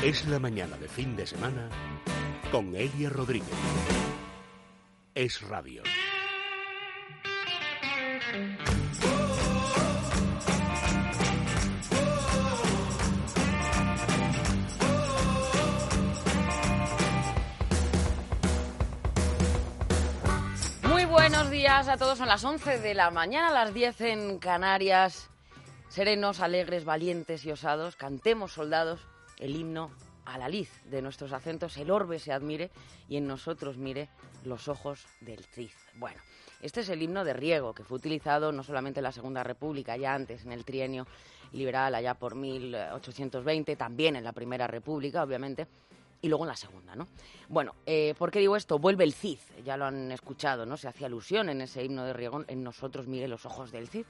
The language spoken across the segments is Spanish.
Es la mañana de fin de semana con Elia Rodríguez. Es Radio. Muy buenos días a todos. Son las 11 de la mañana, las 10 en Canarias. Serenos, alegres, valientes y osados, cantemos, soldados, el himno a la lid de nuestros acentos, el orbe se admire y en nosotros mire los ojos del Cid. Bueno, este es el himno de Riego, que fue utilizado no solamente en la Segunda República, ya antes, en el trienio liberal, allá por 1820, también en la Primera República, obviamente, y luego en la Segunda, ¿no? Bueno, ¿por qué digo esto? Vuelve el Cid, ya lo han escuchado, ¿no? Se hacía alusión en ese himno de Riego, en nosotros mire los ojos del Cid.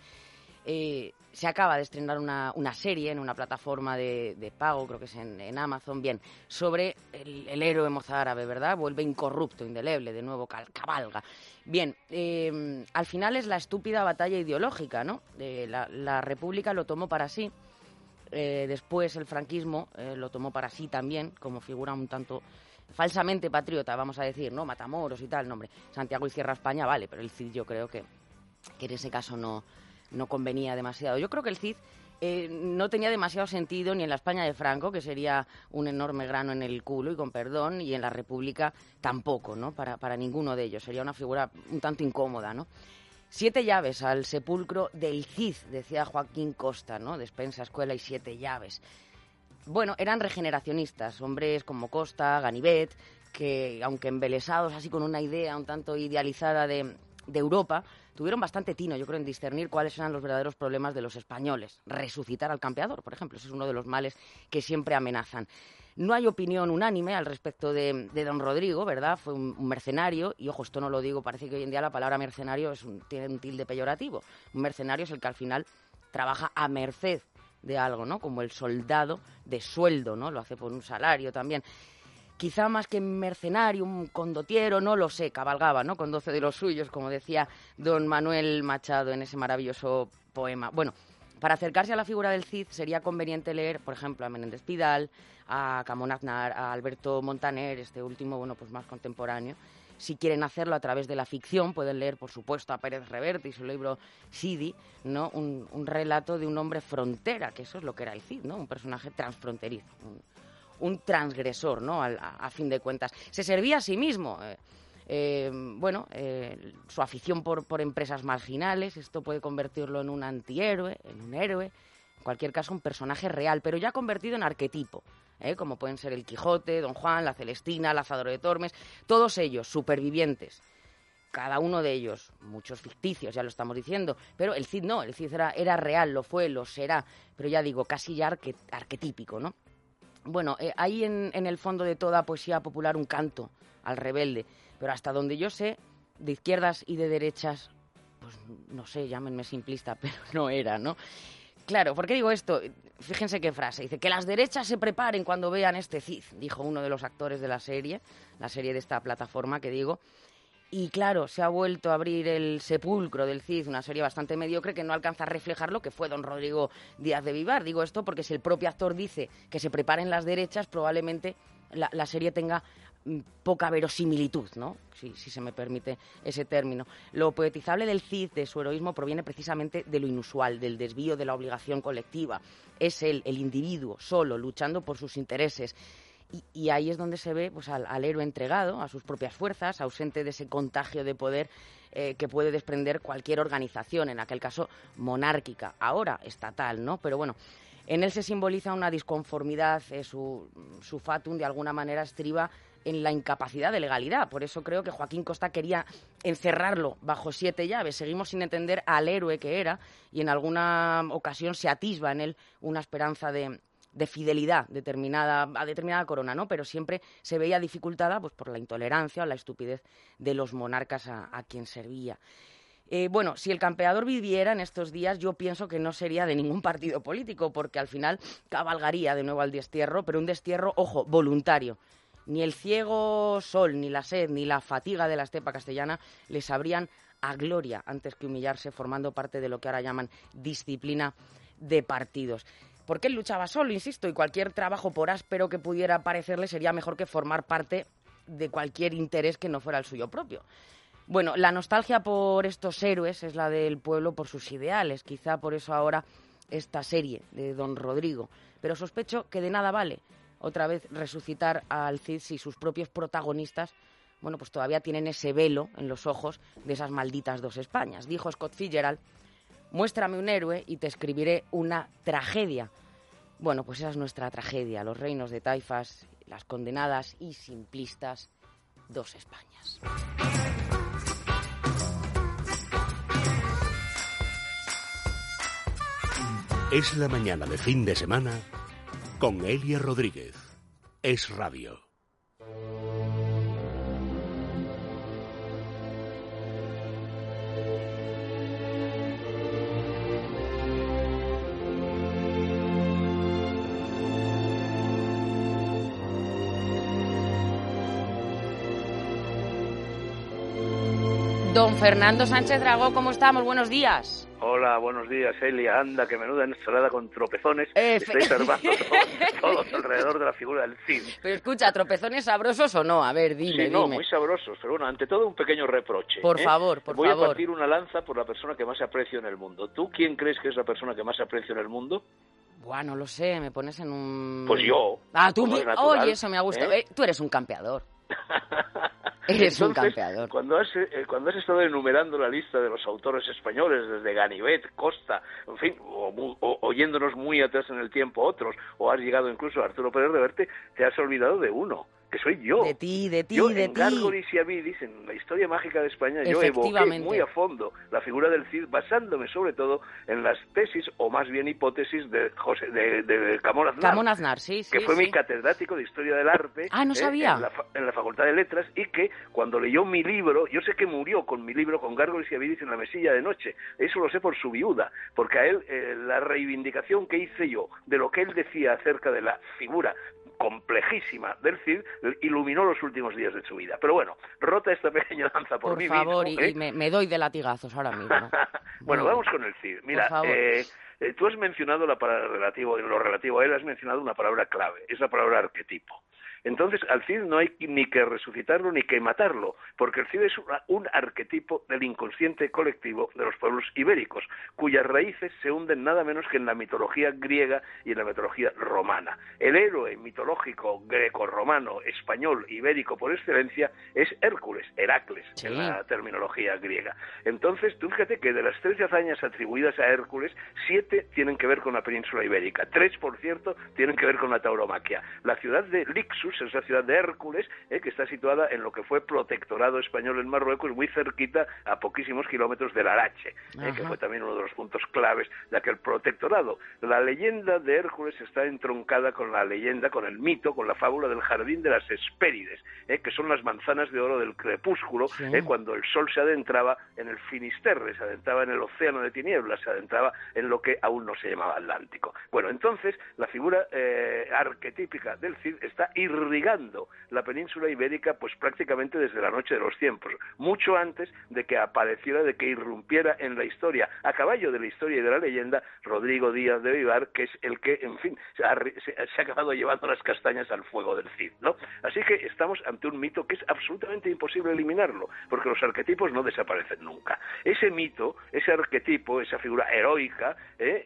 Se acaba de estrenar una serie en una plataforma de pago, creo que es en Amazon, bien, sobre el héroe mozárabe, ¿verdad? Vuelve incorrupto, indeleble, de nuevo cabalga. Bien, al final es la estúpida batalla ideológica, ¿no? La República lo tomó para sí, después el franquismo lo tomó para sí también, como figura un tanto falsamente patriota, vamos a decir, ¿no? Matamoros y tal, no, hombre, Santiago y Cierra España, vale, pero el Cid yo creo que en ese caso no convenía demasiado. Yo creo que el Cid no tenía demasiado sentido ni en la España de Franco, que sería un enorme grano en el culo, y con perdón, y en la República tampoco, ¿no? Para ninguno de ellos. Sería una figura un tanto incómoda, ¿no? 7 llaves al sepulcro del Cid, decía Joaquín Costa, ¿no? Despensa, escuela y 7 llaves. Bueno, eran regeneracionistas, hombres como Costa, Ganivet, que aunque embelesados así con una idea un tanto idealizada de Europa, tuvieron bastante tino, yo creo, en discernir cuáles eran los verdaderos problemas de los españoles. Resucitar al campeador, por ejemplo, ese es uno de los males que siempre amenazan. No hay opinión unánime al respecto de don Rodrigo, ¿verdad? Fue un mercenario, y ojo, esto no lo digo, parece que hoy en día la palabra mercenario tiene un tilde peyorativo. Un mercenario es el que al final trabaja a merced de algo, ¿no? Como el soldado de sueldo, ¿no? Lo hace por un salario también. Quizá más que mercenario, un condottiero, no lo sé, cabalgaba, ¿no? Con 12 de los suyos, como decía don Manuel Machado en ese maravilloso poema. Bueno, para acercarse a la figura del Cid sería conveniente leer, por ejemplo, a Menéndez Pidal, a Camón Aznar, a Alberto Montaner, este último, bueno, pues más contemporáneo. Si quieren hacerlo a través de la ficción, pueden leer, por supuesto, a Pérez Reverte y su libro Sidi, ¿no? Un relato de un hombre frontera, que eso es lo que era el Cid, ¿no? Un personaje transfronterizo, un transgresor, ¿no? A fin de cuentas. Se servía a sí mismo. Su afición por empresas marginales, esto puede convertirlo en un antihéroe, en un héroe, en cualquier caso un personaje real, pero ya convertido en arquetipo, como pueden ser el Quijote, Don Juan, la Celestina, Lázaro de Tormes, todos ellos supervivientes. Cada uno de ellos, muchos ficticios, ya lo estamos diciendo, pero el Cid no, el Cid era real, lo fue, lo será, pero ya digo, casi ya arquetípico, ¿no? Bueno, hay en el fondo de toda poesía popular un canto al rebelde, pero hasta donde yo sé, de izquierdas y de derechas, pues no sé, llámenme simplista, pero no era, ¿no? Claro, ¿por qué digo esto? Fíjense qué frase, dice, que las derechas se preparen cuando vean este Cid, dijo uno de los actores de la serie de esta plataforma que digo. Y claro, se ha vuelto a abrir el sepulcro del Cid, una serie bastante mediocre que no alcanza a reflejar lo que fue don Rodrigo Díaz de Vivar. Digo esto porque si el propio actor dice que se preparen las derechas, probablemente la serie tenga poca verosimilitud, ¿no? Si se me permite ese término. Lo poetizable del Cid, de su heroísmo, proviene precisamente de lo inusual, del desvío de la obligación colectiva. Es él, el individuo, solo, luchando por sus intereses. Y ahí es donde se ve pues, al héroe entregado a sus propias fuerzas, ausente de ese contagio de poder que puede desprender cualquier organización, en aquel caso monárquica, ahora estatal, ¿no? Pero bueno, en él se simboliza una disconformidad, su fatum de alguna manera estriba en la incapacidad de legalidad. Por eso creo que Joaquín Costa quería encerrarlo bajo 7 llaves. Seguimos sin entender al héroe que era y en alguna ocasión se atisba en él una esperanza de fidelidad a determinada corona, ¿no? Pero siempre se veía dificultada pues, por la intolerancia o la estupidez de los monarcas a quien servía. Si el campeador viviera en estos días, yo pienso que no sería de ningún partido político, porque al final cabalgaría de nuevo al destierro, pero un destierro, ojo, voluntario. Ni el ciego sol, ni la sed, ni la fatiga de la estepa castellana le sabrían a gloria antes que humillarse formando parte de lo que ahora llaman disciplina de partidos. porque él luchaba solo, insisto, y cualquier trabajo, por áspero que pudiera parecerle, sería mejor que formar parte de cualquier interés que no fuera el suyo propio. Bueno, la nostalgia por estos héroes es la del pueblo por sus ideales, quizá por eso ahora esta serie de Don Rodrigo, pero sospecho que de nada vale otra vez resucitar al Cid si sus propios protagonistas, bueno, pues todavía tienen ese velo en los ojos de esas malditas dos Españas. Dijo Scott Fitzgerald: muéstrame un héroe y te escribiré una tragedia. Bueno, pues esa es nuestra tragedia, los reinos de taifas, las condenadas y simplistas dos Españas. Es la mañana de fin de semana con Elia Rodríguez. Es Radio. Don Fernando Sánchez Dragó, ¿cómo estamos? Buenos días. Hola, buenos días, Elia. Anda, que menuda ensalada con tropezones estáis armando todos alrededor de la figura del Cid. Pero escucha, ¿tropezones sabrosos o no? A ver, dime, sí, no, dime. Muy sabrosos, pero bueno, ante todo un pequeño reproche. Por favor, por favor. Voy a partir una lanza por la persona que más aprecio en el mundo. ¿Tú quién crees que es la persona que más aprecio en el mundo? Buah, no lo sé, me pones en un... Pues yo. Ah, tú... Oye, eso me ha gustado. Tú eres un campeador. Eres un campeador. Cuando has estado enumerando la lista de los autores españoles, desde Ganivet, Costa, en fin, oyéndonos muy atrás en el tiempo otros, o has llegado incluso a Arturo Pérez Reverte, te has olvidado de uno, que soy yo. De ti, yo en Gárgolis y Avidis, en la historia mágica de España, yo evoqué muy a fondo la figura del Cid, basándome sobre todo en las tesis, o más bien hipótesis, de Camón Aznar. Camón Aznar, sí. Que fue mi catedrático de Historia del Arte. Ah, no sabía. En la Facultad de Letras, y que cuando leyó mi libro, yo sé que murió con mi libro, con Gárgolis y Avidis, en la mesilla de noche. Eso lo sé por su viuda, porque a él la reivindicación que hice yo de lo que él decía acerca de la figura complejísima del Cid iluminó los últimos días de su vida. Pero bueno, rota esta pequeña danza por mí favor, mismo, y me doy de latigazos ahora mismo. Bueno, vamos con el Cid. Mira, tú has mencionado lo relativo a él, has mencionado una palabra clave, es la palabra arquetipo. Entonces, al Cid no hay ni que resucitarlo ni que matarlo, porque el Cid es un arquetipo del inconsciente colectivo de los pueblos ibéricos, cuyas raíces se hunden nada menos que en la mitología griega y en la mitología romana. El héroe mitológico greco-romano, español, ibérico por excelencia, es Hércules, Heracles, sí, en la terminología griega. Entonces, tú fíjate que de las 13 hazañas atribuidas a Hércules, 7 tienen que ver con la península ibérica, 3, por cierto, tienen que ver con la tauromaquia. La ciudad de Lixus es la ciudad de Hércules, que está situada en lo que fue protectorado español en Marruecos, muy cerquita, a poquísimos kilómetros del Arache, que fue también uno de los puntos claves de aquel protectorado. La leyenda de Hércules está entroncada con la leyenda, con el mito, con la fábula del jardín de las Hespérides, que son las manzanas de oro del crepúsculo, sí, cuando el sol se adentraba en el Finisterre, se adentraba en el océano de tinieblas, se adentraba en lo que aún no se llamaba Atlántico. Bueno, entonces, la figura arquetípica del Cid está irrigando la península ibérica pues prácticamente desde la noche de los tiempos, mucho antes de que apareciera, de que irrumpiera en la historia, a caballo de la historia y de la leyenda, Rodrigo Díaz de Vivar, que es el que, en fin, se ha acabado llevando las castañas al fuego del Cid, ¿no? Así que estamos ante un mito que es absolutamente imposible eliminarlo, porque los arquetipos no desaparecen nunca. Ese mito, ese arquetipo, esa figura heroica,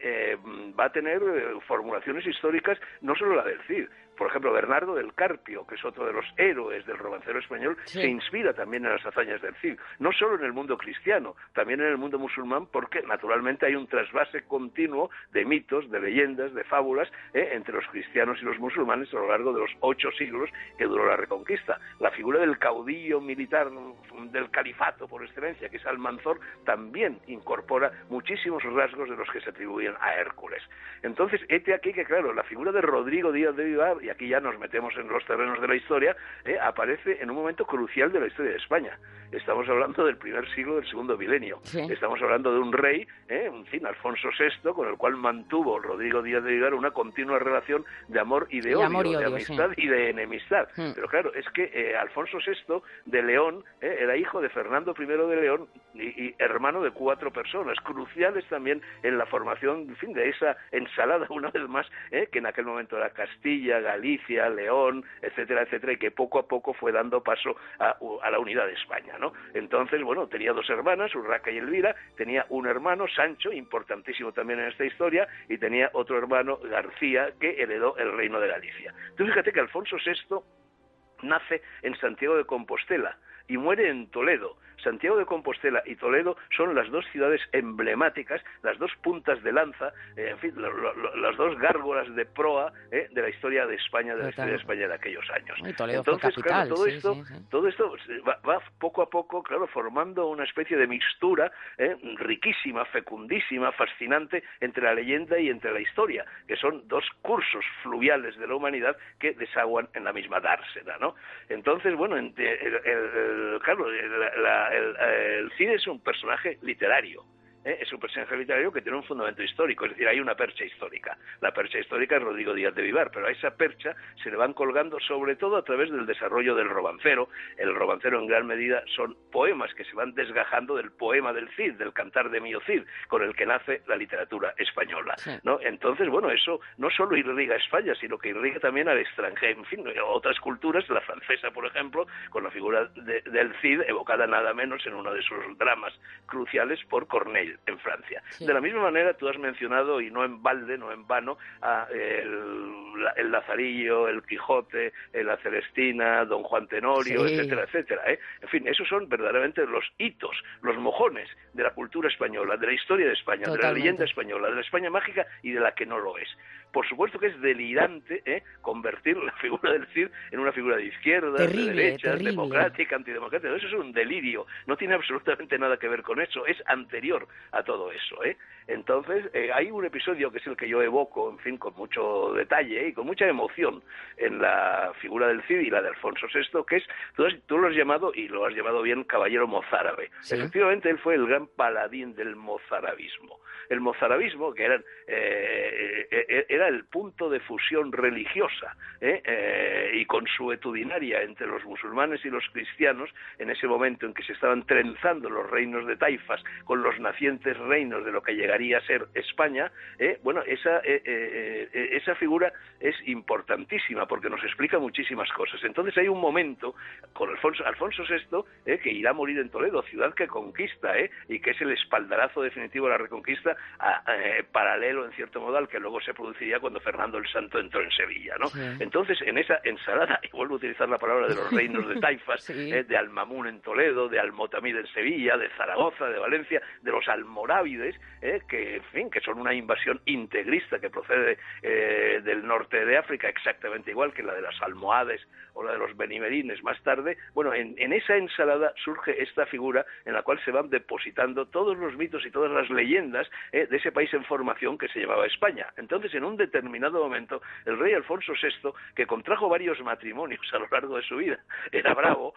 va a tener formulaciones históricas, no solo la del Cid. Por ejemplo, Bernardo del Carpio, que es otro de los héroes del romancero español, sí, se inspira también en las hazañas del Cid, no solo en el mundo cristiano, también en el mundo musulmán, porque naturalmente hay un trasvase continuo de mitos, de leyendas, de fábulas, entre los cristianos y los musulmanes a lo largo de los 8 siglos que duró la Reconquista. La figura del caudillo militar del califato por excelencia, que es Almanzor, también incorpora muchísimos rasgos de los que se atribuyen a Hércules. Entonces, hete aquí que, claro, la figura de Rodrigo Díaz de Vivar, y aquí ya nos metemos en los terrenos de la historia, aparece en un momento crucial de la historia de España. Estamos hablando del primer siglo del segundo milenio. Sí. Estamos hablando de un rey, en fin, Alfonso VI, con el cual mantuvo Rodrigo Díaz de Vivar una continua relación de amor y de odio, de amistad y de enemistad. Pero claro, es que Alfonso VI de León era hijo de Fernando I de León y hermano de 4 personas, cruciales también en la formación, en fin, de esa ensalada, una vez más, que en aquel momento era Castilla, Galicia, León, etcétera, etcétera, y que poco a poco fue dando paso a la unidad de España, ¿no? Entonces, bueno, tenía 2 hermanas, Urraca y Elvira, tenía un hermano, Sancho, importantísimo también en esta historia, y tenía otro hermano, García, que heredó el reino de Galicia. Tú fíjate que Alfonso VI nace en Santiago de Compostela y muere en Toledo. Santiago de Compostela y Toledo son las 2 ciudades emblemáticas, las 2 puntas de lanza, en fin, las 2 gárgolas de proa de la historia de España, de la historia de España de aquellos años. Entonces, claro, todo esto va poco a poco, claro, formando una especie de mixtura riquísima, fecundísima, fascinante entre la leyenda y entre la historia, que son 2 cursos fluviales de la humanidad que desaguan en la misma dársena, ¿no? Entonces, bueno, claro, el Cid es un personaje literario. Es un personaje literario que tiene un fundamento histórico, es decir, hay una percha histórica. La percha histórica es Rodrigo Díaz de Vivar, pero a esa percha se le van colgando sobre todo a través del desarrollo del romancero. El romancero en gran medida son poemas que se van desgajando del poema del Cid, del cantar de Mío Cid, con el que nace la literatura española, ¿no? Entonces, bueno, eso no solo irriga a España, sino que irriga también al extranjero, en fin, otras culturas, la francesa, por ejemplo, con la figura del Cid evocada nada menos en uno de sus dramas cruciales por Corneille en Francia. Sí. De la misma manera, tú has mencionado, y no en balde, no en vano, el Lazarillo, el Quijote, la Celestina, Don Juan Tenorio, etcétera, etcétera. En fin, esos son verdaderamente los hitos, los mojones de la cultura española, de la historia de España, totalmente, de la leyenda española, de la España mágica y de la que no lo es. Por supuesto que es delirante convertir la figura del Cid en una figura de izquierda, de derecha, democrática, antidemocrática. Eso es un delirio, no tiene absolutamente nada que ver con eso, es anterior a todo eso, Entonces, hay un episodio que es el que yo evoco, en fin, con mucho detalle y con mucha emoción en la figura del Cid y la de Alfonso VI, que es, tú lo has llamado, y lo has llamado bien, caballero mozárabe. ¿Sí? Efectivamente, él fue el gran paladín del mozarabismo. El mozarabismo, que era el punto de fusión religiosa y consuetudinaria entre los musulmanes y los cristianos, en ese momento en que se estaban trenzando los reinos de taifas con los nacientes reinos de lo que llegaría a ser España, bueno, esa figura es importantísima porque nos explica muchísimas cosas. Entonces hay un momento con Alfonso VI, que irá a morir en Toledo, ciudad que conquista, y que es el espaldarazo definitivo de la reconquista, paralelo en cierto modo al que luego se produciría cuando Fernando el Santo entró en Sevilla, ¿no? Sí. Entonces, en esa ensalada, y vuelvo a utilizar la palabra de los reinos de taifas, de Almamún en Toledo, de Almotamid en Sevilla, de Zaragoza, de Valencia, de los almorávides, que, en fin, que son una invasión integrista que procede del norte de África, exactamente igual que la de las almohades o la de los benimerines más tarde. Bueno, en esa ensalada surge esta figura en la cual se van depositando todos los mitos y todas las leyendas de ese país en formación que se llamaba España. Entonces, en un determinado momento, el rey Alfonso VI, que contrajo varios matrimonios a lo largo de su vida, era bravo,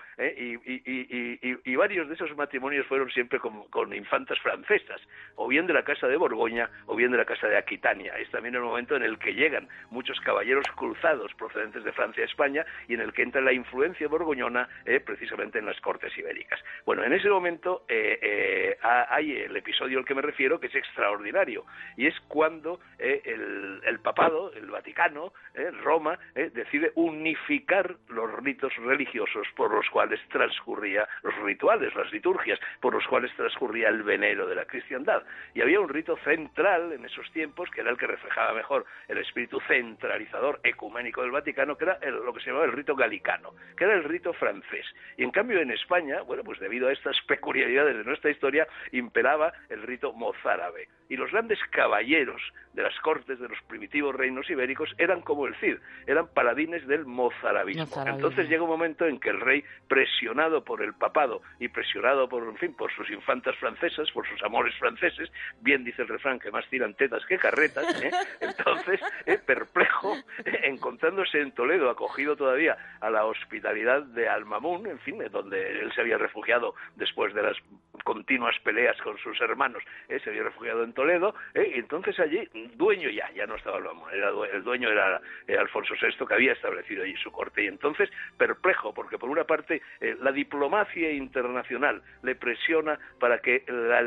y varios de esos matrimonios fueron siempre con infantas francesas, o bien de la casa de Borgoña, o bien de la casa de Aquitania. Es también el momento en el que llegan muchos caballeros cruzados procedentes de Francia a España, y en el que entra la influencia borgoñona precisamente en las cortes ibéricas. Bueno, en ese momento hay el episodio al que me refiero, que es extraordinario, y es cuando el papado, el Vaticano, Roma, decide unificar los ritos religiosos por los cuales transcurría, los rituales, las liturgias, por los cuales transcurría el venero de la cristiandad. Y había un rito central en esos tiempos, que era el que reflejaba mejor el espíritu centralizador ecuménico del Vaticano, que era lo que se llamaba el rito galicano, que era el rito francés. Y en cambio en España, bueno, pues debido a estas peculiaridades de nuestra historia, imperaba el rito mozárabe. y los grandes caballeros de las cortes de los primitivos reinos ibéricos eran como el Cid, eran paladines del mozarabismo. Entonces llega un momento en que el rey, presionado por el papado y presionado por sus infantas francesas, por sus amores franceses, bien dice el refrán que más tiran tetas que carretas, entonces, perplejo, encontrándose en Toledo, acogido todavía a la hospitalidad de Al-Mamun, en fin, donde él se había refugiado después de las continuas peleas con sus hermanos, se había refugiado en Toledo, y entonces allí, dueño ya no estaba Al-Mamun, el dueño era Alfonso VI, que había establecido allí su corte, y entonces perplejo, porque por una parte la diplomacia internacional le presiona para que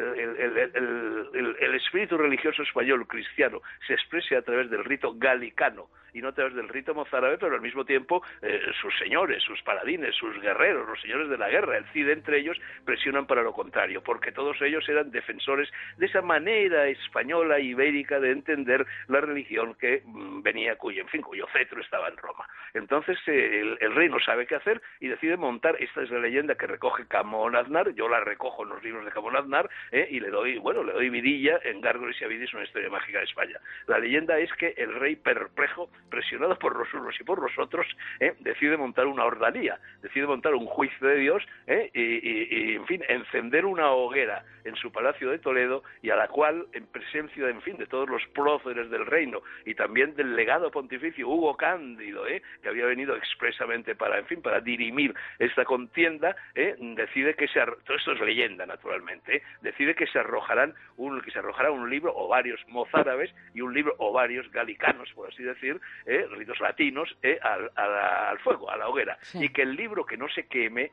el espíritu religioso español cristiano se exprese a través del rito galicano y no a través del rito mozárabe, pero al mismo tiempo sus señores, sus paladines, sus guerreros, los señores de la guerra, el Cid entre ellos, presionan para lo contrario, porque todos ellos eran defensores de esa manera española ibérica de entender la religión que venía, cuyo cetro estaba en Roma. Entonces el rey no sabe qué hacer y decide montar, esta es la leyenda que recoge Camón Aznar, yo la recojo en los libros de Camón Aznar, y le doy vidilla en Gárgoles y Avidis, una historia mágica de España. La leyenda es que el rey perplejo, presionado por los unos y por los otros, decide montar una ordalía, decide montar un juicio de Dios, y encender una hoguera en su palacio de Toledo, y a la cual, en presencia de todos los próceres del reino y también del legado pontificio Hugo Cándido, que había venido expresamente para dirimir esta contienda, decide que todo esto es leyenda, naturalmente, decide que se arrojará un libro o varios mozárabes y un libro o varios galicanos, por así decir, ritos latinos, al fuego, a la hoguera, sí. Y que el libro que no se queme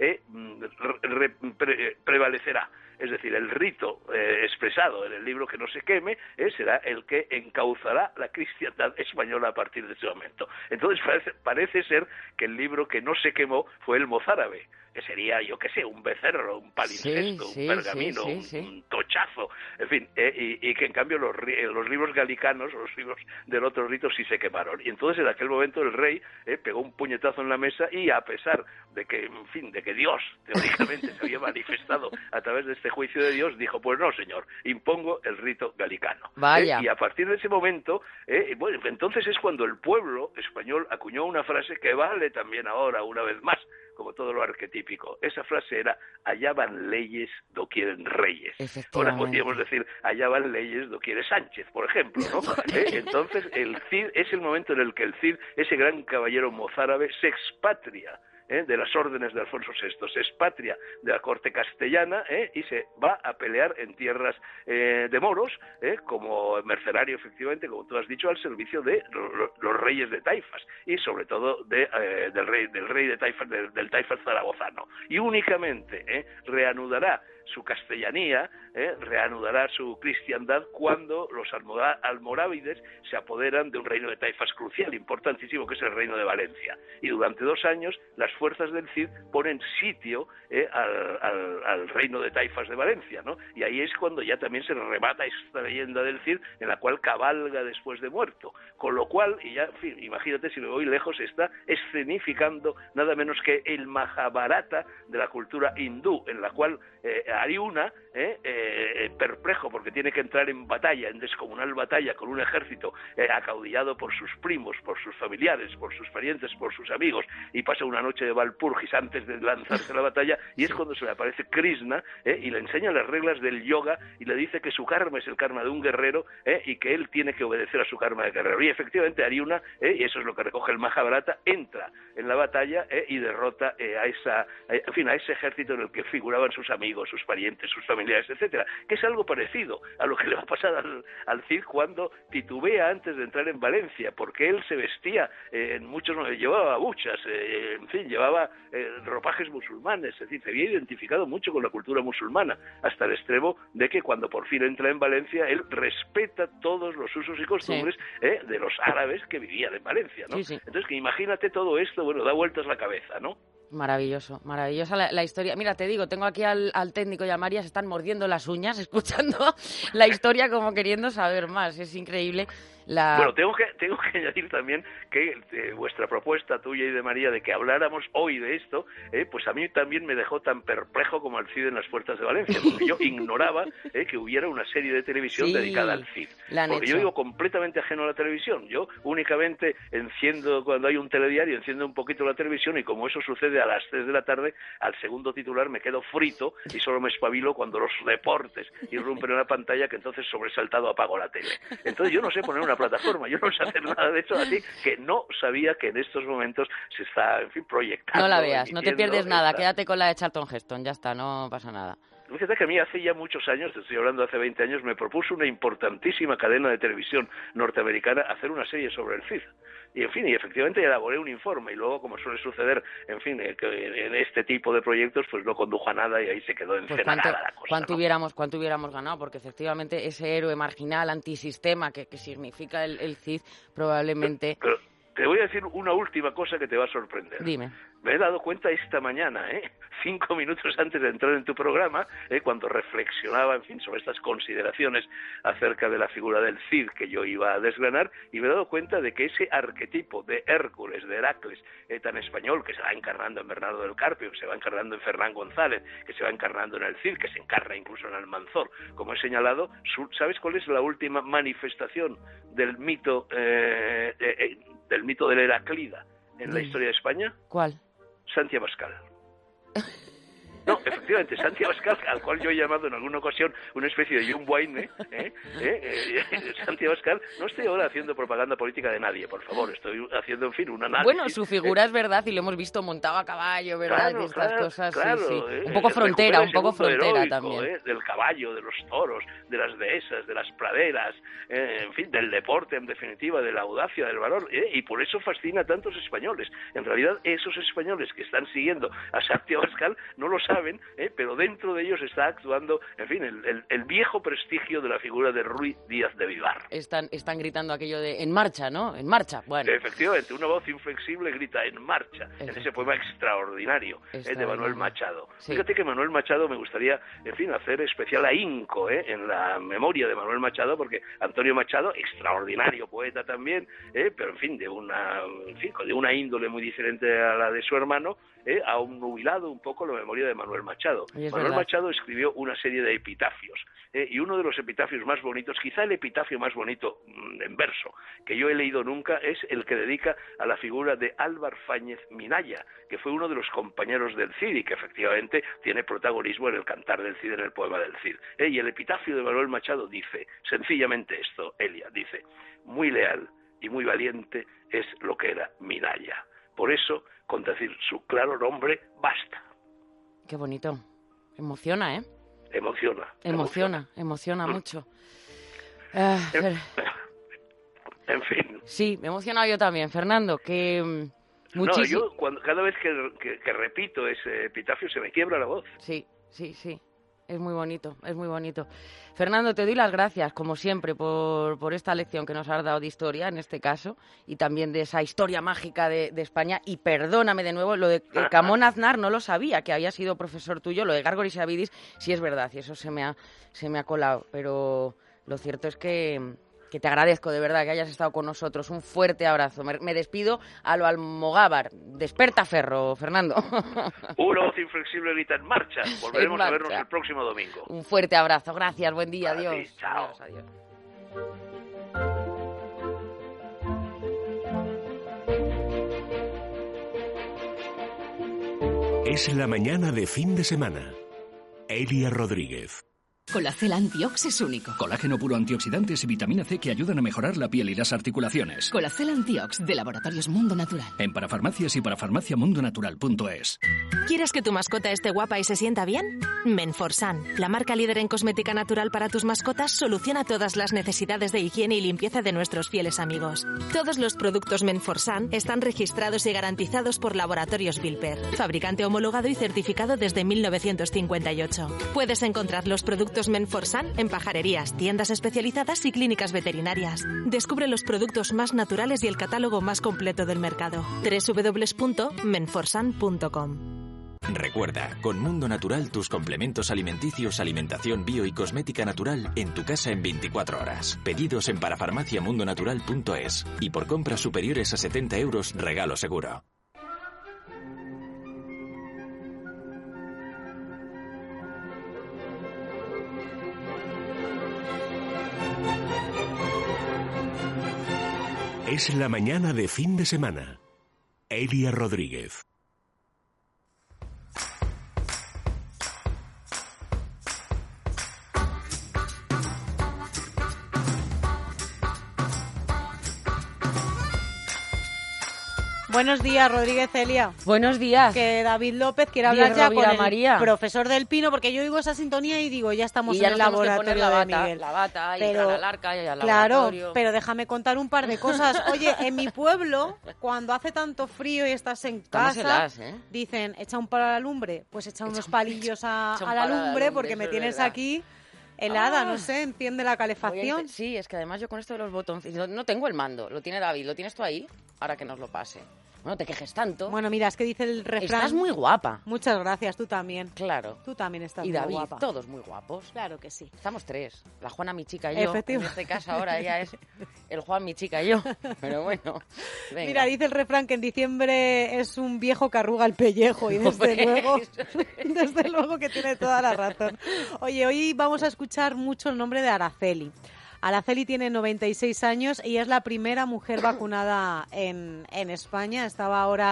prevalecerá. Es decir, el rito expresado en el libro que no se queme será el que encauzará la cristiandad española a partir de ese momento. Entonces parece ser que el libro que no se quemó fue el mozárabe, que sería, yo qué sé, un becerro, un palincesto, un pergamino, un tochazo, en fin, y que en cambio los libros galicanos, los libros del otro rito sí se quemaron. Y entonces en aquel momento el rey pegó un puñetazo en la mesa y, a pesar de que Dios teóricamente se había manifestado a través de este juicio de Dios, dijo, pues no, señor, impongo el rito galicano. Vaya. Y a partir de ese momento, entonces es cuando el pueblo español acuñó una frase que vale también ahora, una vez más, como todo lo arquetípico. Esa frase era, allá van leyes doquieren reyes. Ahora podríamos decir, allá van leyes doquiere Sánchez, por ejemplo, ¿no? Entonces el Cid es el momento en el que el Cid, ese gran caballero mozárabe, se expatria de las órdenes de Alfonso VI, se expatria de la corte castellana, y se va a pelear en tierras de moros, como mercenario, efectivamente, como tú has dicho, al servicio de los reyes de Taifas, y sobre todo del rey de Taifas, del Taifas zaragozano. Y únicamente reanudará su castellanía, reanudará su cristiandad cuando los almorávides se apoderan de un reino de taifas crucial, importantísimo, que es el reino de Valencia. Y durante 2 años las fuerzas del Cid ponen sitio al reino de taifas de Valencia, ¿no? Y ahí es cuando ya también se remata esta leyenda del Cid, en la cual cabalga después de muerto. Con lo cual, y ya, en fin, imagínate, si me voy lejos, está escenificando nada menos que el Mahabharata de la cultura hindú, en la cual Arjuna, perplejo porque tiene que entrar en batalla, en descomunal batalla con un ejército acaudillado por sus primos, por sus familiares, por sus parientes, por sus amigos, y pasa una noche de Valpurgis antes de lanzarse a la batalla, y es cuando se le aparece Krishna, y le enseña las reglas del yoga y le dice que su karma es el karma de un guerrero, y que él tiene que obedecer a su karma de guerrero. Y efectivamente Arjuna, y eso es lo que recoge el Mahabharata, entra en la batalla y derrota a ese ejército en el que figuraban sus amigos, sus parientes, sus familiares, etcétera, que es algo parecido a lo que le va a pasar al Cid cuando titubea antes de entrar en Valencia, porque él se vestía, llevaba babuchas, llevaba ropajes musulmanes, es decir, se había identificado mucho con la cultura musulmana, hasta el extremo de que cuando por fin entra en Valencia, él respeta todos los usos y costumbres de los árabes que vivían en Valencia, ¿no? Sí. Entonces, que imagínate todo esto, da vueltas la cabeza, ¿no? Maravilloso, maravillosa la historia. Mira, te digo, tengo aquí al técnico y a María, se están mordiendo las uñas escuchando la historia como queriendo saber más. Es increíble Bueno, tengo que añadir también que vuestra propuesta tuya y de María de que habláramos hoy de esto, pues a mí también me dejó tan perplejo como al Cid en las puertas de Valencia, porque yo ignoraba que hubiera una serie de televisión dedicada al Cid. Porque yo digo completamente ajeno a la televisión. Yo únicamente enciendo, cuando hay un telediario, enciendo un poquito la televisión y como eso sucede a las 3 de la tarde, al segundo titular me quedo frito y solo me espabilo cuando los deportes irrumpen en la pantalla, que entonces sobresaltado apago la tele. Entonces yo no sé poner una plataforma, yo no sé hacer nada de eso, así que no sabía que en estos momentos se está, en fin, proyectando. No la veas, no te pierdes nada, quédate con la de Charlton Heston, ya está, no pasa nada. Fíjate que a mí hace ya muchos años, te estoy hablando hace 20 años, me propuso una importantísima cadena de televisión norteamericana hacer una serie sobre el Cid. Y, en fin, y efectivamente elaboré un informe y luego, como suele suceder, en fin, en este tipo de proyectos, pues no condujo a nada y ahí se quedó encenagada la cosa. ¿Cuánto hubiéramos ganado? Porque efectivamente ese héroe marginal, antisistema que significa el Cid, probablemente... Pero te voy a decir una última cosa que te va a sorprender. Dime. Me he dado cuenta esta mañana, 5 minutos antes de entrar en tu programa, cuando reflexionaba, en fin, sobre estas consideraciones acerca de la figura del Cid que yo iba a desgranar, y me he dado cuenta de que ese arquetipo de Hércules, de Heracles, tan español, que se va encarnando en Bernardo del Carpio, que se va encarnando en Fernán González, que se va encarnando en el Cid, que se encarna incluso en Almanzor, como he señalado, ¿sabes cuál es la última manifestación del mito de la Heraclida en la historia de España? ¿Cuál? Santi Abascal. No, efectivamente, Santi Abascal, al cual yo he llamado en alguna ocasión una especie de John Wayne, Santi Abascal, no estoy ahora haciendo propaganda política de nadie, por favor, estoy haciendo, en fin, un análisis. Bueno, su figura es verdad y lo hemos visto montado a caballo, ¿verdad? Claro, y estas cosas, claro, sí. Un poco frontera heroico, también. Del caballo, de los toros, de las dehesas, de las praderas, en fin, del deporte, en definitiva, de la audacia, del valor, y por eso fascina a tantos españoles. En realidad, esos españoles que están siguiendo a Santi Abascal no lo saben, pero dentro de ellos está actuando, en fin, el viejo prestigio de la figura de Ruy Díaz de Vivar. Están gritando aquello de en marcha, ¿no? En marcha, bueno. Efectivamente, una voz inflexible grita en marcha, en ese poema extraordinario de Manuel Machado. Sí. Fíjate que Manuel Machado me gustaría, en fin, hacer especial ahínco en la memoria de Manuel Machado, porque Antonio Machado, extraordinario poeta también, pero en fin, de una índole muy diferente a la de su hermano, ha nubilado un poco la memoria de Manuel Machado. Manuel Machado escribió una serie de epitafios, y uno de los epitafios más bonitos, quizá el epitafio más bonito en verso que yo he leído nunca, es el que dedica a la figura de Álvar Fáñez Minaya, que fue uno de los compañeros del Cid y que efectivamente tiene protagonismo en el cantar del Cid, en el poema del Cid. Y el epitafio de Manuel Machado dice sencillamente esto, Elia, dice: muy leal y muy valiente es lo que era Minaya. Por eso, con decir su claro nombre, basta. Qué bonito. Emociona, ¿eh? Emociona mucho. En fin. Sí, me he emocionado yo también, Fernando, que... yo cada vez que repito ese epitafio se me quiebra la voz. Sí. Es muy bonito. Fernando, te doy las gracias, como siempre, por esta lección que nos has dado de historia, en este caso, y también de esa historia mágica de España. Y perdóname de nuevo, lo de Camón Aznar no lo sabía, que había sido profesor tuyo. Lo de Gárgoris y Avidis sí es verdad, y eso se me ha colado. Pero lo cierto es que te agradezco de verdad que hayas estado con nosotros. Un fuerte abrazo. Me despido a lo Almogávar. Desperta ferro, Fernando. Una voz inflexible grita en marcha. Volveremos a vernos el próximo domingo. Un fuerte abrazo. Gracias. Buen día. Adiós. Ti, chao. Adiós. Es la mañana de fin de semana. Elia Rodríguez. Colacel Antiox es único. Colágeno puro, antioxidantes y vitamina C que ayudan a mejorar la piel y las articulaciones. Colacel Antiox, de Laboratorios Mundo Natural. En parafarmacias y parafarmaciamundonatural.es. ¿Quieres que tu mascota esté guapa y se sienta bien? Menforsan, la marca líder en cosmética natural para tus mascotas, soluciona todas las necesidades de higiene y limpieza de nuestros fieles amigos. Todos los productos Menforsan están registrados y garantizados por Laboratorios Bilper, fabricante homologado y certificado desde 1958. Puedes encontrar los productos Menforsan en pajarerías, tiendas especializadas y clínicas veterinarias. Descubre los productos más naturales y el catálogo más completo del mercado. www.menforsan.com. Recuerda, con Mundo Natural tus complementos alimenticios, alimentación bio y cosmética natural en tu casa en 24 horas. Pedidos en parafarmaciamundonatural.es y por compras superiores a 70 euros, regalo seguro. Es la mañana de fin de semana. Elia Rodríguez. Buenos días, Rodríguez, Elia. Buenos días. Que David López quiere hablar ya con el María. profesor del Pino, porque yo oigo esa sintonía y digo, ya estamos y ya en el laboratorio la de bata, Miguel. La bata, y pero, el arca, y al claro, laboratorio. pero déjame contar un par de cosas. Oye, en mi pueblo, cuando hace tanto frío y estás en casa, dicen, echa un palo a la lumbre, pues echa unos palillos a la lumbre, porque me tienes aquí helada, no sé, enciende la calefacción. Sí, es que además yo con esto de los botones, no tengo el mando, lo tiene David, ¿lo tienes tú ahí? Ahora que nos lo pase. No te quejes tanto. Bueno, mira, es que dice el refrán... Estás muy guapa. Muchas gracias, tú también. Claro. Tú también estás muy guapa. Y David, todos muy guapos. Claro que sí. Estamos tres. La Juana, mi chica y yo. En este caso ahora ella es el Juan, mi chica y yo. Pero bueno, venga. Mira, dice el refrán que en diciembre es un viejo que arruga el pellejo y desde luego que tiene toda la razón. Oye, hoy vamos a escuchar mucho el nombre de Araceli. Araceli tiene 96 años y es la primera mujer vacunada en España. Estaba ahora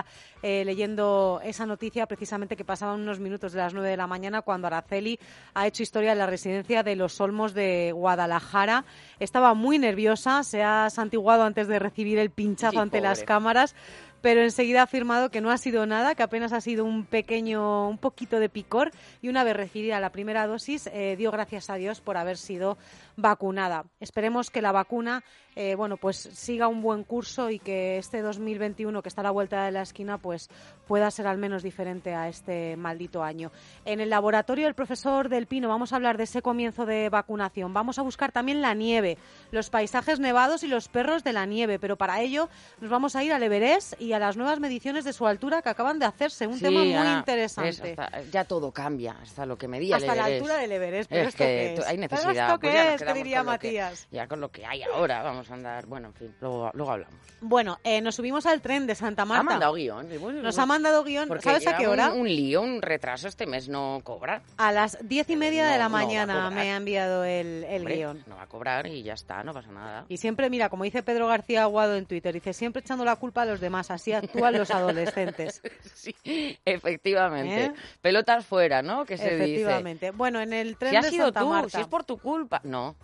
leyendo esa noticia precisamente que pasaban unos minutos de las 9 de la mañana cuando Araceli ha hecho historia en la residencia de Los Olmos de Guadalajara. Estaba muy nerviosa, se ha santiguado antes de recibir el pinchazo ante las cámaras, pero enseguida ha afirmado que no ha sido nada, que apenas ha sido un poquito de picor, y una vez recibida la primera dosis dio gracias a Dios por haber sido vacunada. Esperemos que la vacuna pues siga un buen curso y que este 2021 que está a la vuelta de la esquina pues pueda ser al menos diferente a este maldito año. En el laboratorio del profesor del Pino vamos a hablar de ese comienzo de vacunación. Vamos a buscar también la nieve, los paisajes nevados y los perros de la nieve, pero para ello nos vamos a ir al Everest y a las nuevas mediciones de su altura que acaban de hacerse. Un tema muy interesante. Ya todo cambia, hasta lo que medía el Everest. Hasta la altura del Everest. Pero ¿esto qué es? Hay necesidad. ¿Esto qué es? ¿Qué diría Matías? Ya con lo que hay ahora vamos a andar... Bueno, en fin, luego hablamos. Bueno, nos subimos al tren de Santa Marta. Ha mandado guión. Nos ha mandado guión. ¿Sabes a qué hora? Un lío, un retraso. Este mes no cobra. A las 10:30 de la mañana me ha enviado el guión. No va a cobrar y ya está, no pasa nada. Y siempre, mira, como dice Pedro García Aguado en Twitter, dice, siempre echando la culpa a los demás, así actúan los adolescentes. Sí, efectivamente. Pelotas fuera, ¿no? Que se efectivamente. Dice. Bueno, en el tren de Santa Marta... Si es por tu culpa...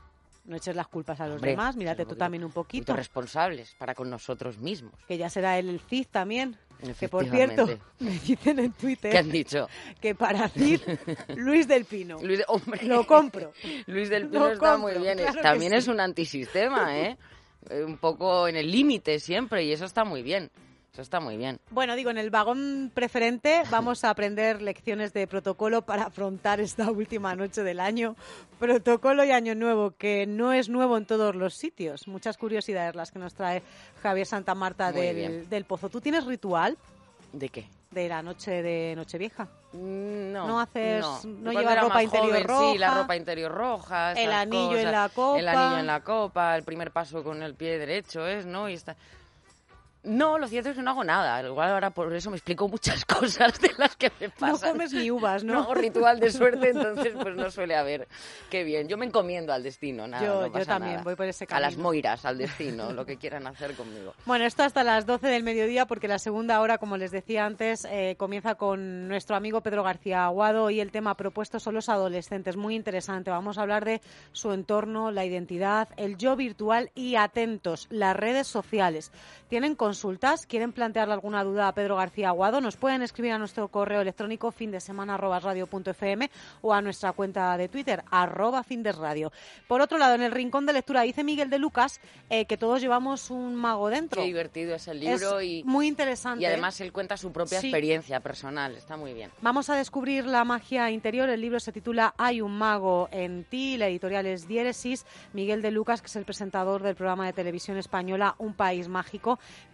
No eches las culpas a los demás, mírate tú también un poquito. Responsables para con nosotros mismos. Que ya será el CID también. Que por cierto, me dicen en Twitter... ¿Qué han dicho? Que para CID, Luis del Pino. Hombre, lo compro. Luis del Pino está muy bien. Claro también es un antisistema, ¿eh? Un poco en el límite siempre y eso está muy bien. Eso está muy bien. Bueno, digo, en el vagón preferente vamos a aprender lecciones de protocolo para afrontar esta última noche del año. Protocolo y año nuevo, que no es nuevo en todos los sitios. Muchas curiosidades las que nos trae Javier Santamarta del Pozo. ¿Tú tienes ritual? ¿De qué? De la noche de Nochevieja. No llevas ropa interior roja. Sí, la ropa interior roja. El anillo en la copa. El anillo en la copa, el primer paso con el pie derecho, ¿no? Y está... No, lo cierto es que no hago nada. Igual ahora por eso me explico muchas cosas de las que me pasan. No comes ni uvas, ¿no? No hago ritual de suerte, entonces pues no suele haber. Qué bien. Yo me encomiendo al destino, nada, yo pasa también nada. Voy por ese camino. A las moiras, al destino, lo que quieran hacer conmigo. Bueno, esto hasta las 12 del mediodía, porque la segunda hora, como les decía antes, comienza con nuestro amigo Pedro García Aguado y el tema propuesto son los adolescentes. Muy interesante. Vamos a hablar de su entorno, la identidad, el yo virtual y atentos, las redes sociales. ¿Tienen consultas? ¿Quieren plantearle alguna duda a Pedro García Aguado? Nos pueden escribir a nuestro correo electrónico findesemana@radio.fm o a nuestra cuenta de Twitter @findesradio. Por otro lado, en el rincón de lectura dice Miguel de Lucas que todos llevamos un mago dentro. Qué divertido es el libro. Es muy interesante. Y además él cuenta su propia experiencia personal. Está muy bien. Vamos a descubrir la magia interior. El libro se titula Hay un mago en ti. La editorial es Diéresis. Miguel de Lucas, que es el presentador del programa de televisión española Un País Mágico, que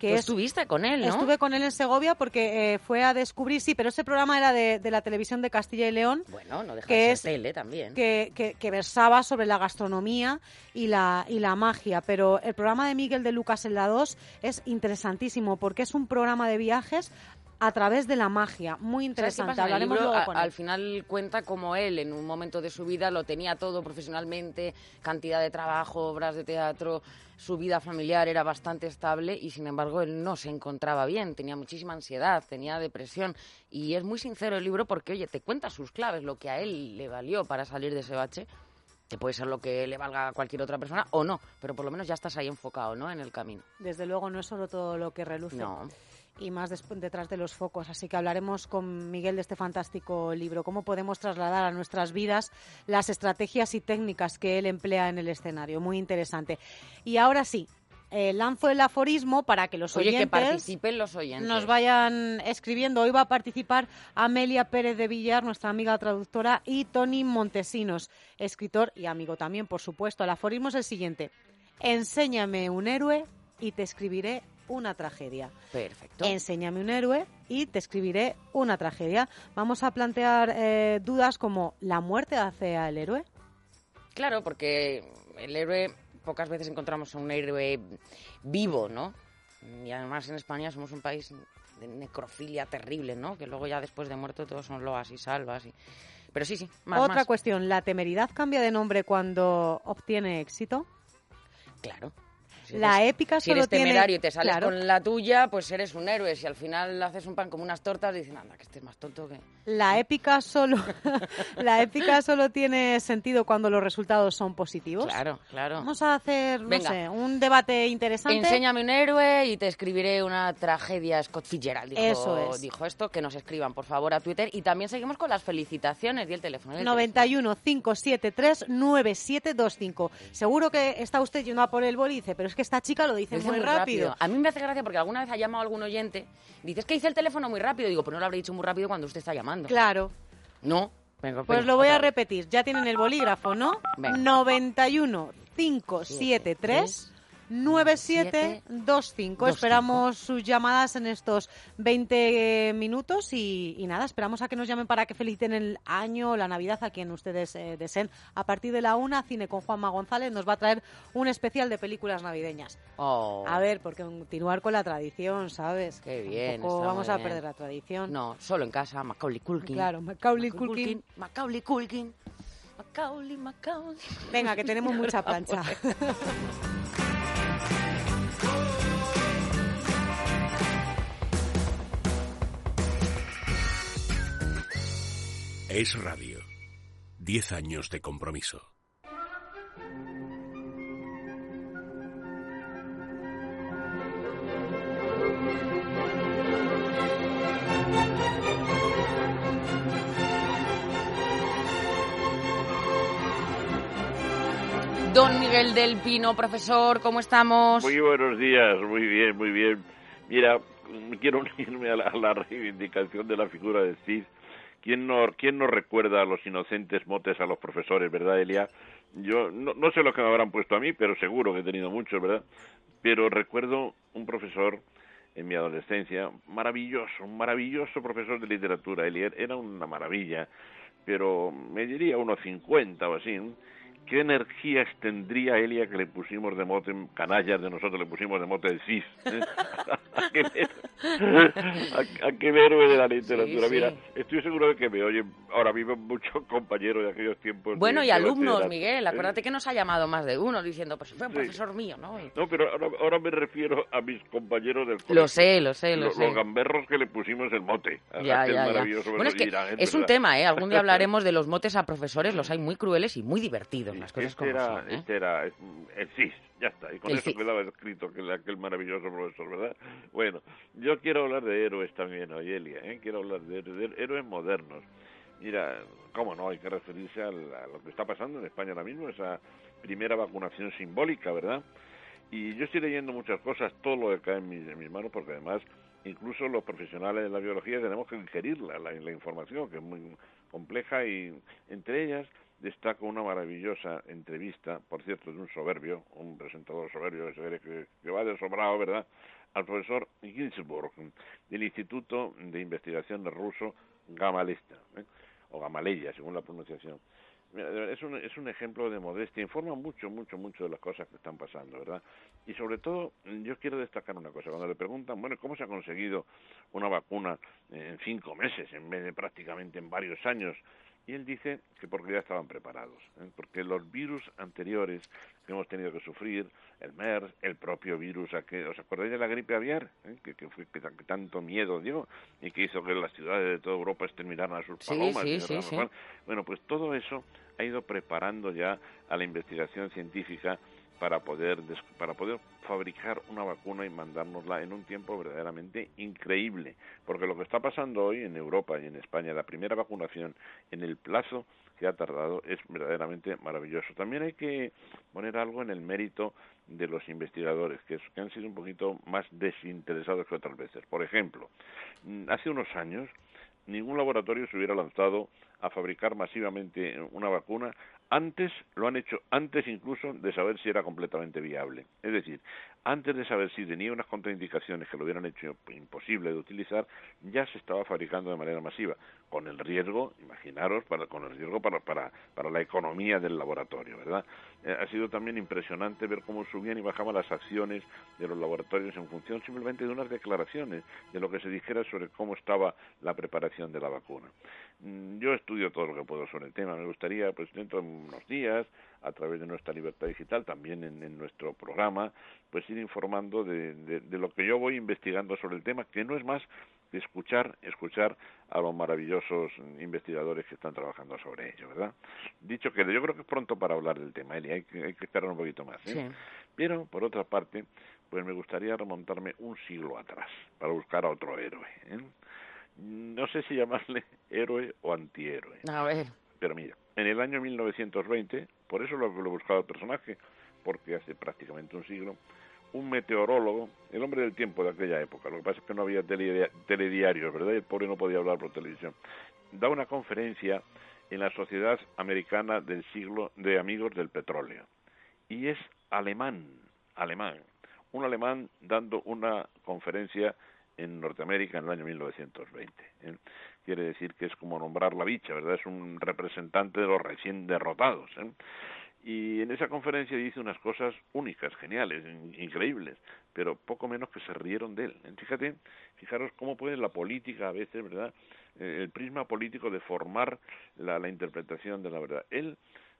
Tú estuviste con él, ¿no? Estuve con él en Segovia porque fue a descubrir, sí, pero ese programa era de la televisión de Castilla y León. Bueno, no deja de ser tele también. Que versaba sobre la gastronomía y la magia. Pero el programa de Miguel de Lucas en la 2 es interesantísimo porque es un programa de viajes a través de la magia, muy interesante. Hablaremos luego con él. Al final cuenta como él, en un momento de su vida, lo tenía todo profesionalmente, cantidad de trabajo, obras de teatro, su vida familiar era bastante estable y, sin embargo, él no se encontraba bien, tenía muchísima ansiedad, tenía depresión y es muy sincero el libro porque, oye, te cuenta sus claves, lo que a él le valió para salir de ese bache, que puede ser lo que le valga a cualquier otra persona o no, pero por lo menos ya estás ahí enfocado, ¿no?, en el camino. Desde luego no es solo todo lo que reluce. No. Y más detrás de los focos. Así que hablaremos con Miguel de este fantástico libro. Cómo podemos trasladar a nuestras vidas las estrategias y técnicas que él emplea en el escenario. Muy interesante. Y ahora sí, lanzo el aforismo para que los oyentes... que participen los oyentes. Nos vayan escribiendo. Hoy va a participar Amelia Pérez de Villar, nuestra amiga traductora, y Toni Montesinos, escritor y amigo también, por supuesto. El aforismo es el siguiente. Enséñame un héroe y te escribiré una tragedia. Perfecto. Enséñame un héroe y te escribiré una tragedia. Vamos a plantear dudas como ¿la muerte hace al héroe? Claro, porque el héroe, pocas veces encontramos a un héroe vivo, ¿no? Y además en España somos un país de necrofilia terrible, ¿no? Que luego ya después de muerto todos son loas y salvas. Pero sí, más. Otra cuestión, ¿la temeridad cambia de nombre cuando obtiene éxito? Claro. La épica si solo eres temerario y te sales claro. con la tuya, pues eres un héroe. Si al final haces un pan como unas tortas, dicen, anda, que estés más tonto que... La épica solo tiene sentido cuando los resultados son positivos. Claro. Vamos a hacer, no sé, un debate interesante. Enséñame un héroe y te escribiré una tragedia. Scott Fitzgerald dijo esto. Que nos escriban, por favor, a Twitter. Y también seguimos con las felicitaciones y el teléfono. 91 573 9725. Seguro que está usted yendo a por el boli y dice, pero es que esta chica lo dice muy rápido. A mí me hace gracia porque alguna vez ha llamado algún oyente, dices que dice el teléfono muy rápido. Digo, pues no lo habré dicho muy rápido cuando usted está llamando. Claro. No. Pues lo voy a repetir. Ya tienen el bolígrafo, ¿no? Venga. 91 573 9725. Esperamos sus llamadas en estos 20 minutos y nada, esperamos a que nos llamen para que feliciten el año o la Navidad a quien ustedes deseen. A partir de la 1, Cine con Juanma González nos va a traer un especial de películas navideñas. A ver, porque continuar con la tradición, ¿sabes? Qué bien. Tampoco vamos a perder la tradición. No, solo en casa, Macaulay Culkin. Claro, Macaulay Culkin. Venga, que tenemos mucha plancha. Es Radio. 10 años de compromiso. Don Miguel del Pino, profesor, ¿cómo estamos? Muy buenos días, muy bien. Mira, quiero unirme a la reivindicación de la figura de Cid. ¿Quién no recuerda a los inocentes motes a los profesores, verdad, Elia? Yo no sé lo que me habrán puesto a mí, pero seguro que he tenido muchos, ¿verdad? Pero recuerdo un profesor en mi adolescencia, un maravilloso profesor de literatura. Elia era una maravilla, pero me diría unos 50 o así, ¿no? ¿Qué energías tendría Elia que le pusimos de mote, canallas de nosotros le pusimos de mote de Cid? Aquel héroe de la literatura. Sí. Mira, estoy seguro de que me oyen ahora mismo muchos compañeros de aquellos tiempos. Bueno, y alumnos, Miguel, acuérdate que nos ha llamado más de uno diciendo, pues fue un profesor mío, ¿no? No, pero ahora me refiero a mis compañeros del colegio. Lo sé. Los gamberros que le pusimos el mote. Ya. Bueno, es que es un tema, Algún día hablaremos de los motes a profesores, los hay muy crueles y muy divertidos. Las cosas este era el CIS, ya está, y con eso quedaba escrito aquel maravilloso profesor, ¿verdad? Bueno, yo quiero hablar de héroes también, Elia, quiero hablar de héroes modernos. Mira, cómo no, hay que referirse a lo que está pasando en España ahora mismo, esa primera vacunación simbólica, ¿verdad? Y yo estoy leyendo muchas cosas, todo lo que cae en mis manos, porque además, incluso los profesionales de la biología tenemos que digerir la información, que es muy compleja, y entre ellas destaco una maravillosa entrevista, por cierto, de un soberbio, un presentador soberbio que va de sobrado, ¿verdad?, al profesor Ginzburg, del Instituto de Investigaciones ruso Gamalesta, o Gamaleya, según la pronunciación. Es un ejemplo de modestia, informa mucho de las cosas que están pasando, ¿verdad? Y sobre todo, yo quiero destacar una cosa, cuando le preguntan, bueno, ¿cómo se ha conseguido una vacuna en 5 meses, en vez de prácticamente en varios años? Y él dice que porque ya estaban preparados, porque los virus anteriores que hemos tenido que sufrir, el MERS, el propio virus, ¿os acordáis de la gripe aviar? Que tanto miedo dio y que hizo que las ciudades de toda Europa exterminaran a sus palomas. Sí. Bueno, pues todo eso ha ido preparando ya a la investigación científica para poder fabricar una vacuna y mandárnosla en un tiempo verdaderamente increíble, porque lo que está pasando hoy en Europa y en España, la primera vacunación en el plazo que ha tardado es verdaderamente maravilloso. También hay que poner algo en el mérito de los investigadores, que han sido un poquito más desinteresados que otras veces. Por ejemplo, hace unos años ningún laboratorio se hubiera lanzado a fabricar masivamente una vacuna. Lo han hecho antes incluso de saber si era completamente viable. Es decir, antes de saber si tenía unas contraindicaciones que lo hubieran hecho imposible de utilizar, ya se estaba fabricando de manera masiva, con el riesgo, imaginaros, para la economía del laboratorio, ¿verdad? Ha sido también impresionante ver cómo subían y bajaban las acciones de los laboratorios en función simplemente de unas declaraciones, de lo que se dijera sobre cómo estaba la preparación de la vacuna. Yo estudio todo lo que puedo sobre el tema. Me gustaría, pues dentro de unos días, a través de nuestra Libertad Digital, también en nuestro programa, pues ir informando de lo que yo voy investigando sobre el tema, que no es más que escuchar a los maravillosos investigadores que están trabajando sobre ello, ¿verdad? Dicho que yo creo que es pronto para hablar del tema, Eli, hay que esperar un poquito más, ¿eh? Sí. Pero, por otra parte, pues me gustaría remontarme un siglo atrás, para buscar a otro héroe, ¿eh? No sé si llamarle héroe o antihéroe. A ver. Pero mira, en el año 1920, por eso lo he buscado el personaje, porque hace prácticamente un siglo, un meteorólogo, el hombre del tiempo de aquella época, lo que pasa es que no había telediarios, ¿verdad? Y el pobre no podía hablar por televisión, da una conferencia en la Sociedad Americana del Siglo de Amigos del Petróleo. Y es alemán, un alemán dando una conferencia en Norteamérica en el año 1920. Quiere decir que es como nombrar la bicha, ¿verdad? Es un representante de los recién derrotados, ¿eh? Y en esa conferencia dice unas cosas únicas, geniales, increíbles, pero poco menos que se rieron de él. Fijaros cómo puede la política a veces, ¿verdad? El prisma político de formar la interpretación de la verdad. Él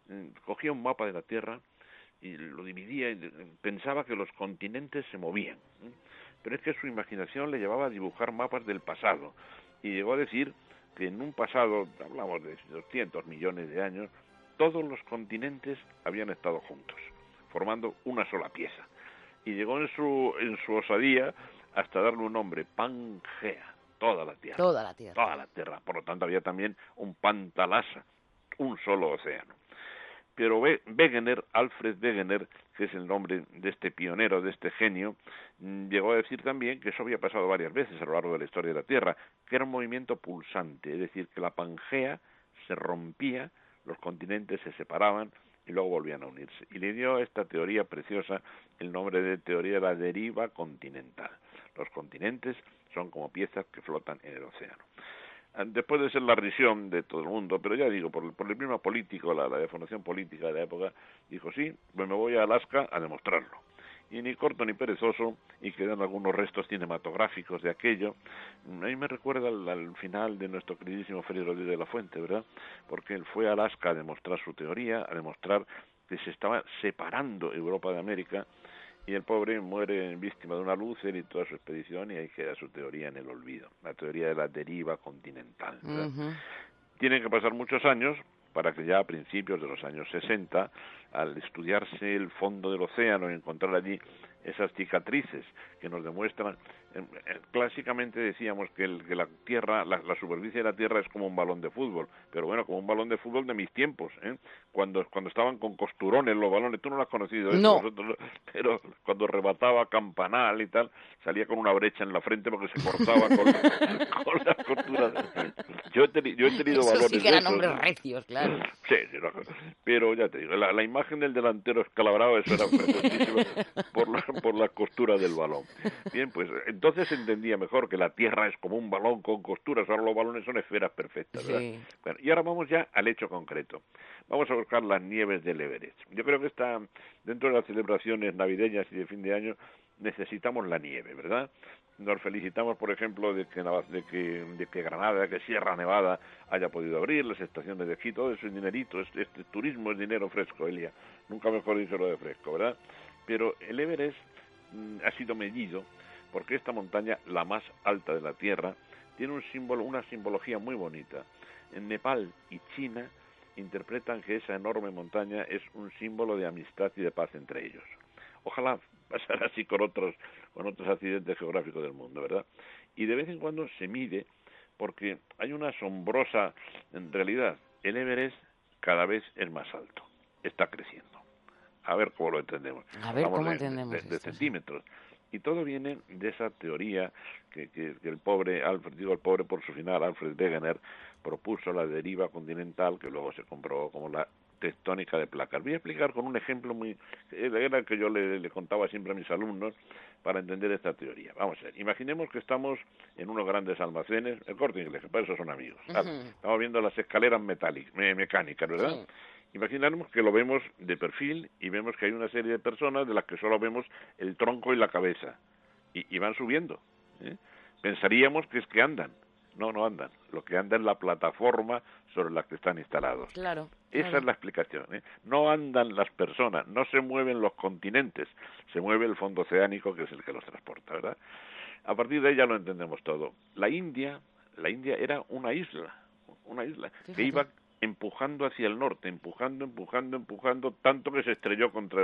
cogía un mapa de la Tierra y lo dividía y pensaba que los continentes se movían, ¿eh? Pero es que su imaginación le llevaba a dibujar mapas del pasado y llegó a decir que en un pasado, hablamos de 200 millones de años, todos los continentes habían estado juntos, formando una sola pieza. Y llegó en su osadía hasta darle un nombre, Pangea, toda la Tierra. Toda la Tierra. Toda la Tierra. Por lo tanto, había también un Pantalasa, un solo océano. Pero Alfred Wegener, que es el nombre de este pionero, de este genio, llegó a decir también que eso había pasado varias veces a lo largo de la historia de la Tierra, que era un movimiento pulsante, es decir, que la Pangea se rompía, los continentes se separaban y luego volvían a unirse. Y le dio a esta teoría preciosa el nombre de teoría de la deriva continental. Los continentes son como piezas que flotan en el océano. Después de ser la risión de todo el mundo, pero ya digo, por el clima político, la deformación política de la época, dijo, sí, pues me voy a Alaska a demostrarlo. Y ni corto ni perezoso, y quedan algunos restos cinematográficos de aquello. A mí me recuerda al final de nuestro queridísimo Félix Rodríguez de la Fuente, ¿verdad? Porque él fue a Alaska a demostrar su teoría, a demostrar que se estaba separando Europa de América, y el pobre muere víctima de una luz, él y toda su expedición, y ahí queda su teoría en el olvido, la teoría de la deriva continental, ¿verdad? Uh-huh. Tienen que pasar muchos años para que ya a principios de los años 60, al estudiarse el fondo del océano y encontrar allí esas cicatrices que nos demuestran, clásicamente decíamos que la Tierra, la superficie de la Tierra es como un balón de fútbol, pero bueno, como un balón de fútbol de mis tiempos, ¿eh? Cuando estaban con costurones los balones, tú no lo has conocido, ¿eh? No. Pero cuando rebataba Campanal y tal, salía con una brecha en la frente porque se cortaba con las costuras. Yo he tenido eso balones sí que eran de esos, hombres recios, claro. Sí, pero ya te digo, la imagen del delantero escalabrado, eso era frecuentísimo por la costura del balón. Bien, pues entonces entendía mejor que la Tierra es como un balón con costuras, ahora los balones son esferas perfectas, ¿verdad? Sí. Bueno, y ahora vamos ya al hecho concreto. Vamos a buscar las nieves del Everest. Yo creo que dentro de las celebraciones navideñas y de fin de año necesitamos la nieve, ¿verdad? Nos felicitamos, por ejemplo, de que Granada, que Sierra Nevada haya podido abrir, las estaciones de esquí, todo eso es dinerito, este turismo es dinero fresco, Elia. Nunca mejor dicho lo de fresco, ¿verdad? Pero el Everest ha sido medido porque esta montaña, la más alta de la Tierra, tiene una simbología muy bonita. En Nepal y China interpretan que esa enorme montaña es un símbolo de amistad y de paz entre ellos. Ojalá pasara así con otros accidentes geográficos del mundo, ¿verdad? Y de vez en cuando se mide, porque hay una asombrosa, en realidad, el Everest cada vez es más alto, está creciendo. A ver cómo lo entendemos. A ver cómo entendemos de centímetros. Y todo viene de esa teoría que el pobre por su final, Alfred Wegener, propuso, la deriva continental, que luego se comprobó como la tectónica de placas. Voy a explicar con un ejemplo era el que yo le contaba siempre a mis alumnos para entender esta teoría. Vamos a ver, imaginemos que estamos en unos grandes almacenes, el Corte Inglés, que para eso son amigos. Estamos viendo las escaleras mecánicas, ¿verdad? Sí. Imaginemos que lo vemos de perfil y vemos que hay una serie de personas de las que solo vemos el tronco y la cabeza y van subiendo, ¿eh? Pensaríamos que es que andan. No andan. Lo que anda es la plataforma sobre la que están instalados. Claro. Esa es la explicación, ¿eh? No andan las personas, no se mueven los continentes, se mueve el fondo oceánico, que es el que los transporta, ¿verdad? A partir de ahí ya lo entendemos todo. La India era una isla Fíjate. Que iba empujando hacia el norte, empujando, tanto que se estrelló contra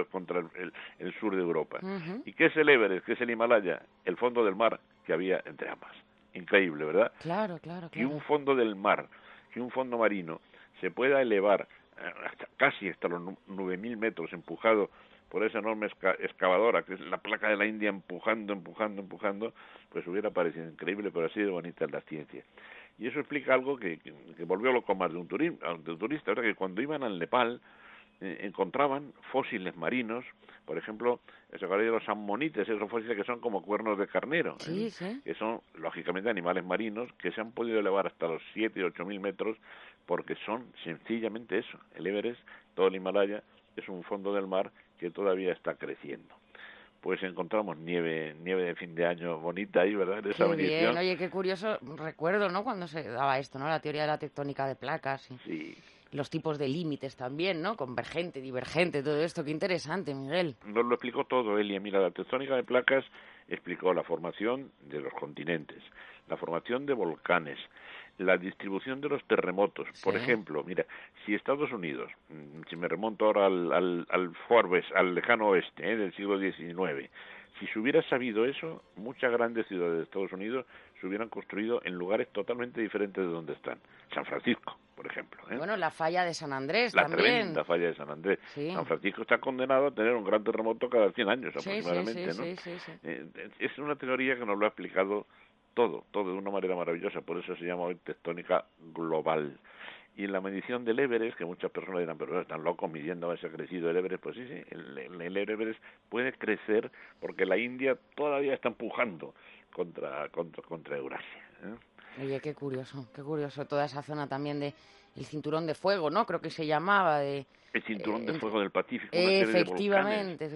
el sur de Europa. Uh-huh. ¿Y qué es el Everest? ¿Qué es el Himalaya? El fondo del mar que había entre ambas. Increíble, ¿verdad? Claro. Y un fondo del mar, que un fondo marino se pueda elevar casi hasta los 9.000 metros, empujado por esa enorme excavadora, que es la placa de la India, empujando, pues hubiera parecido increíble, pero así de bonita es la ciencia. Y eso explica algo que volvió loco más de un turista, ¿verdad? Que cuando iban al Nepal encontraban fósiles marinos, por ejemplo, se acuerdan de los ammonites, esos fósiles que son como cuernos de carnero, sí. Que son, lógicamente, animales marinos que se han podido elevar hasta los 7 y 8.000 metros porque son sencillamente eso. El Everest, todo el Himalaya, es un fondo del mar que todavía está creciendo. Pues encontramos nieve de fin de año bonita ahí, ¿verdad? De esa bien, oye, qué curioso, recuerdo, ¿no? Cuando se daba esto, ¿no? La teoría de la tectónica de placas. Sí. Los tipos de límites también, ¿no? Convergente, divergente, todo esto. Qué interesante, Miguel. Nos lo explicó todo, Elia. Mira, la tectónica de placas explicó la formación de los continentes, la formación de volcanes, la distribución de los terremotos. Sí. Por ejemplo, mira, si Estados Unidos, si me remonto ahora al Forbes, al lejano oeste, del siglo XIX, si se hubiera sabido eso, muchas grandes ciudades de Estados Unidos se hubieran construido en lugares totalmente diferentes de donde están. San Francisco, por ejemplo. Bueno, la falla de San Andrés la también. La tremenda falla de San Andrés. Sí. San Francisco está condenado a tener un gran terremoto cada 100 años aproximadamente, sí, ¿no? Sí. Es una teoría que nos lo ha explicado todo de una manera maravillosa, por eso se llama hoy tectónica global. Y en la medición del Everest, que muchas personas dirán, pero están locos midiendo a ver si ha crecido el Everest, pues sí, el Everest puede crecer porque la India todavía está empujando contra Eurasia, ¿eh? Oye, qué curioso, toda esa zona también de el cinturón de fuego, ¿no? Creo que se llamaba de... El cinturón de fuego del Pacífico. Efectivamente.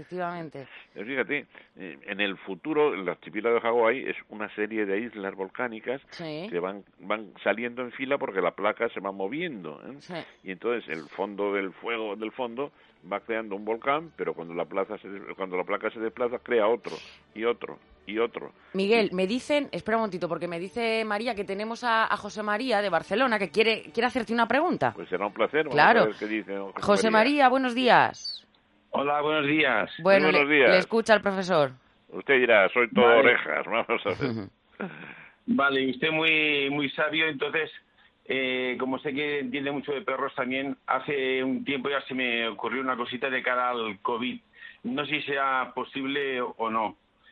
Fíjate, en el futuro, el archipiélago de Hawái es una serie de islas volcánicas que van saliendo en fila porque la placa se va moviendo, ¿eh? Sí. Y entonces el fondo del fuego del fondo va creando un volcán, pero cuando la placa se desplaza crea otro y otro. Miguel, me dicen, espera un momentito, porque me dice María que tenemos a José María de Barcelona que quiere hacerte una pregunta. Pues será un placer. Claro. Vamos a ver qué dice José María, buenos días. Hola, buenos días. Bueno, buenos días. Le escucha el profesor. Usted dirá, soy todo orejas, vamos a ver. Vale, usted muy sabio, entonces, como sé que entiende mucho de perros también, hace un tiempo ya se me ocurrió una cosita de cara al COVID. No sé si sea posible o no.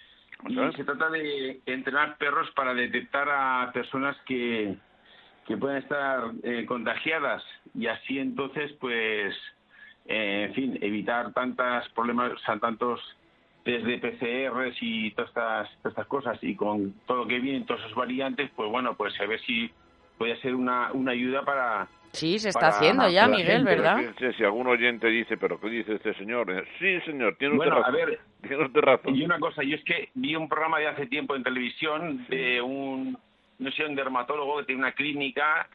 Y se trata de entrenar perros para detectar a personas que pueden estar contagiadas y así entonces, pues, en fin, evitar tantos problemas, o sea, tantos desde PCRs y todas estas cosas, y con todo lo que viene, todas esas variantes, pues bueno, pues a ver si puede ser una ayuda para... Sí, se está haciendo ya, Miguel, ¿verdad? Si algún oyente dice, ¿pero qué dice este señor? Sí, señor, tiene usted razón. A ver, tiene usted razón. Y una cosa, yo es que vi un programa de hace tiempo en televisión de un dermatólogo que tiene una clínica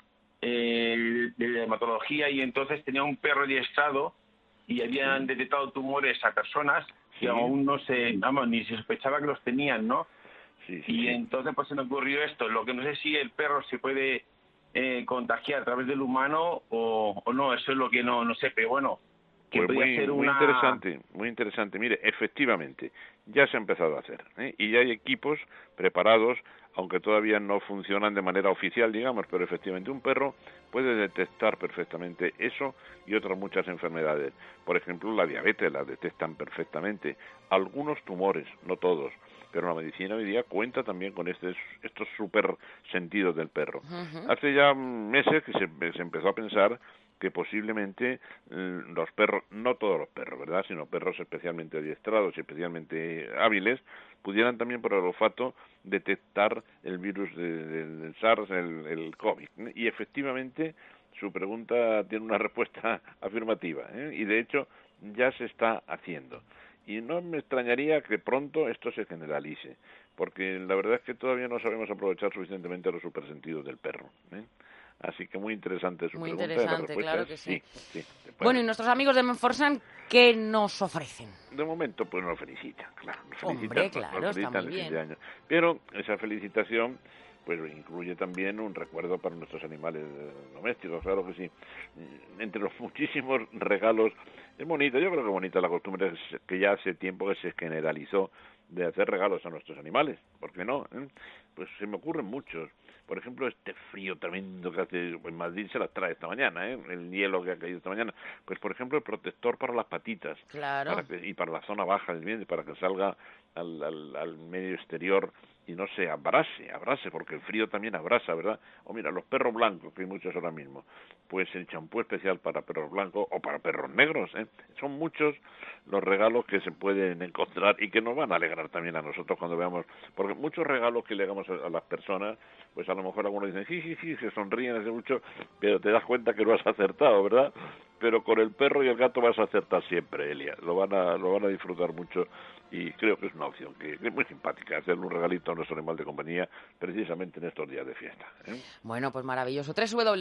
de dermatología, y entonces tenía un perro adiestrado y habían detectado tumores a personas que aún no se, ni se sospechaba que los tenían, ¿no? Y entonces pues se me ocurrió esto, lo que no sé si el perro se puede contagiar a través del humano o no, eso es lo que no sé, pero bueno, que pues muy interesante. Mire, efectivamente, ya se ha empezado a hacer, y ya hay equipos preparados, aunque todavía no funcionan de manera oficial, digamos, pero efectivamente un perro puede detectar perfectamente eso y otras muchas enfermedades. Por ejemplo, la diabetes la detectan perfectamente, algunos tumores, no todos, pero la medicina hoy día cuenta también con estos super sentidos del perro. Hace ya meses que se empezó a pensar que posiblemente los perros, no todos los perros, ¿verdad?, sino perros especialmente adiestrados y especialmente hábiles, pudieran también por el olfato detectar el virus del SARS, el COVID. Y efectivamente su pregunta tiene una respuesta afirmativa, y de hecho ya se está haciendo. Y no me extrañaría que pronto esto se generalice, porque la verdad es que todavía no sabemos aprovechar suficientemente los supersentidos del perro. Así que muy interesante su pregunta. Muy interesante, claro que sí. Bueno, y nuestros amigos de Menforsan, ¿qué nos ofrecen? De momento, pues nos felicitan, claro. Hombre, claro, está muy bien. Pero esa felicitación pues incluye también un recuerdo para nuestros animales domésticos, claro que sí. Entre los muchísimos regalos, es bonito, yo creo que bonita la costumbre que ya hace tiempo que se generalizó de hacer regalos a nuestros animales, ¿por qué no? Pues se me ocurren muchos. Por ejemplo, este frío tremendo que hace en Madrid se las trae esta mañana, el hielo que ha caído esta mañana. Pues, por ejemplo, el protector para las patitas. Claro. Y para la zona baja del vientre, para que salga al medio exterior y no se abrase, porque el frío también abrasa, ¿verdad? O mira, los perros blancos, que hay muchos ahora mismo, pues el champú especial para perros blancos o para perros negros, Son muchos los regalos que se pueden encontrar y que nos van a alegrar también a nosotros cuando veamos, porque muchos regalos que le hagamos a las personas, pues a lo mejor algunos dicen, sí, se sonríen hace mucho, pero te das cuenta que no has acertado, ¿verdad? Pero con el perro y el gato vas a acertar siempre, Elia. Lo van a disfrutar mucho y creo que es una opción que es muy simpática, hacerle un regalito a nuestro animal de compañía precisamente en estos días de fiesta. Bueno, pues maravilloso.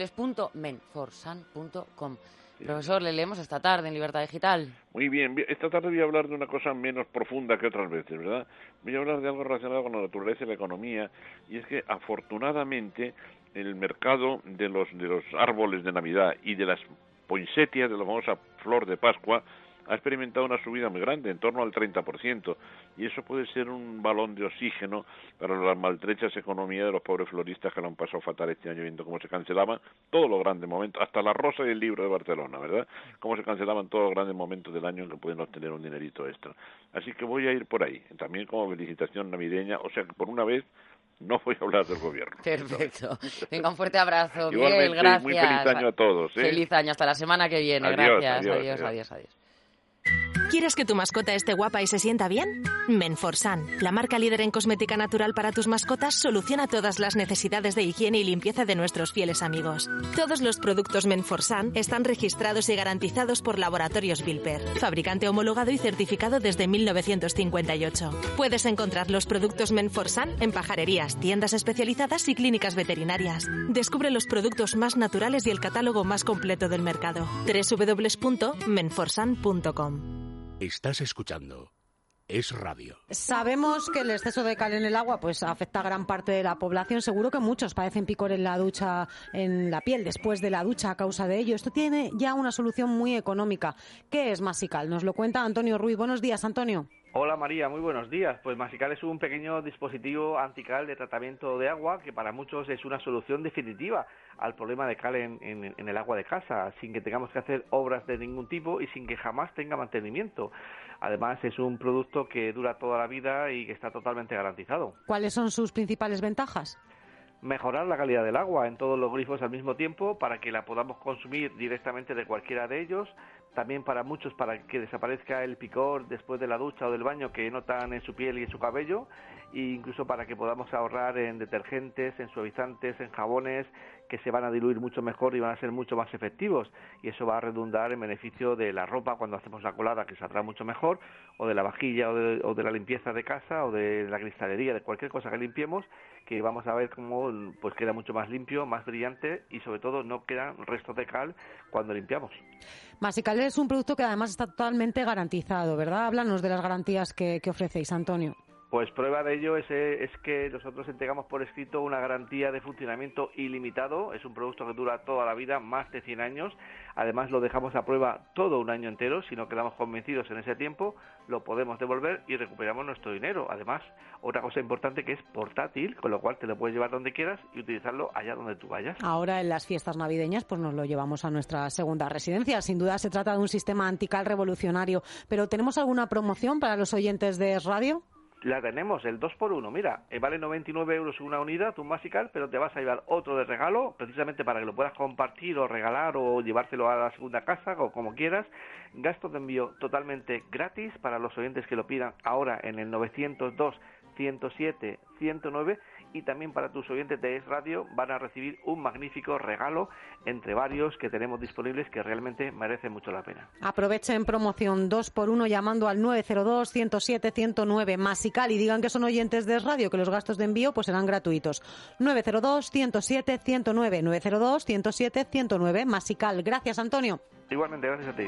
www.menforsan.com. Sí. Profesor, le leemos esta tarde en Libertad Digital. Muy bien, esta tarde voy a hablar de una cosa menos profunda que otras veces, ¿verdad? Voy a hablar de algo relacionado con la naturaleza y la economía, y es que afortunadamente el mercado de los árboles de Navidad y de las poinsettias, de la famosa flor de Pascua, ha experimentado una subida muy grande, en torno al 30%, y eso puede ser un balón de oxígeno para las maltrechas economías de los pobres floristas que lo han pasado fatal este año, viendo cómo se cancelaban todos los grandes momentos, hasta la rosa y el libro de Barcelona, ¿verdad? Cómo se cancelaban todos los grandes momentos del año en que pueden obtener un dinerito extra. Así que voy a ir por ahí, también como felicitación navideña, o sea que por una vez no voy a hablar del gobierno. Perfecto. Venga, un fuerte abrazo, igualmente, Miguel, gracias. Muy feliz año a todos. Feliz año, hasta la semana que viene. Adiós, Adiós. ¿Quieres que tu mascota esté guapa y se sienta bien? Menforsan, la marca líder en cosmética natural para tus mascotas, soluciona todas las necesidades de higiene y limpieza de nuestros fieles amigos. Todos los productos Menforsan están registrados y garantizados por Laboratorios Bilper, fabricante homologado y certificado desde 1958. Puedes encontrar los productos Menforsan en pajarerías, tiendas especializadas y clínicas veterinarias. Descubre los productos más naturales y el catálogo más completo del mercado. www.menforsan.com. Estás escuchando Es Radio. Sabemos que el exceso de cal en el agua pues afecta a gran parte de la población. Seguro que muchos padecen picor en la ducha, en la piel después de la ducha a causa de ello. Esto tiene ya una solución muy económica. ¿Qué es Masical? Nos lo cuenta Antonio Ruiz. Buenos días, Antonio. Hola María, muy buenos días. Pues Masical es un pequeño dispositivo antical de tratamiento de agua que para muchos es una solución definitiva al problema de cal en el agua de casa, sin que tengamos que hacer obras de ningún tipo y sin que jamás tenga mantenimiento. Además es un producto que dura toda la vida y que está totalmente garantizado. ¿Cuáles son sus principales ventajas? Mejorar la calidad del agua en todos los grifos al mismo tiempo para que la podamos consumir directamente de cualquiera de ellos, también para muchos para que desaparezca el picor después de la ducha o del baño que notan en su piel y en su cabello, e incluso para que podamos ahorrar en detergentes, en suavizantes, en jabones que se van a diluir mucho mejor y van a ser mucho más efectivos, y eso va a redundar en beneficio de la ropa cuando hacemos la colada, que saldrá mucho mejor, o de la vajilla o de la limpieza de casa o de la cristalería, de cualquier cosa que limpiemos, que vamos a ver cómo pues queda mucho más limpio, más brillante y sobre todo no quedan restos de cal cuando limpiamos. Masical es un producto que además está totalmente garantizado, ¿verdad? Háblanos de las garantías que ofrecéis, Antonio. Pues prueba de ello es que nosotros entregamos por escrito una garantía de funcionamiento ilimitado. Es un producto que dura toda la vida, más de 100 años. Además lo dejamos a prueba todo un año entero. Si no quedamos convencidos en ese tiempo, lo podemos devolver y recuperamos nuestro dinero. Además, otra cosa importante que es portátil, con lo cual te lo puedes llevar donde quieras y utilizarlo allá donde tú vayas. Ahora en las fiestas navideñas pues nos lo llevamos a nuestra segunda residencia. Sin duda se trata de un sistema antical revolucionario. Pero ¿tenemos alguna promoción para los oyentes de Radio? La tenemos, el 2x1, mira, vale 99 euros una unidad, un Masical, pero te vas a llevar otro de regalo, precisamente para que lo puedas compartir o regalar o llevárselo a la segunda casa o como quieras. Gastos de envío totalmente gratis para los oyentes que lo pidan ahora en el 902 107 109, y también para tus oyentes de Es Radio van a recibir un magnífico regalo entre varios que tenemos disponibles que realmente merecen mucho la pena. Aprovechen promoción 2x1 llamando al 902 107 109 Masical y digan que son oyentes de Es Radio, que los gastos de envío pues serán gratuitos. 902 107 109 902 107 109 Masical. Gracias, Antonio. Igualmente, gracias a ti.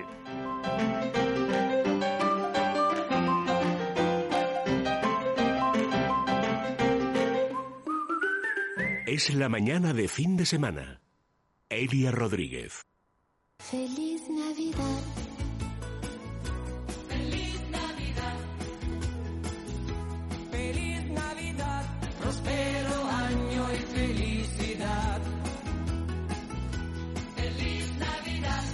Es la mañana de fin de semana. Elia Rodríguez. Feliz Navidad. Feliz Navidad. Feliz Navidad. Prospero año y felicidad. Feliz Navidad.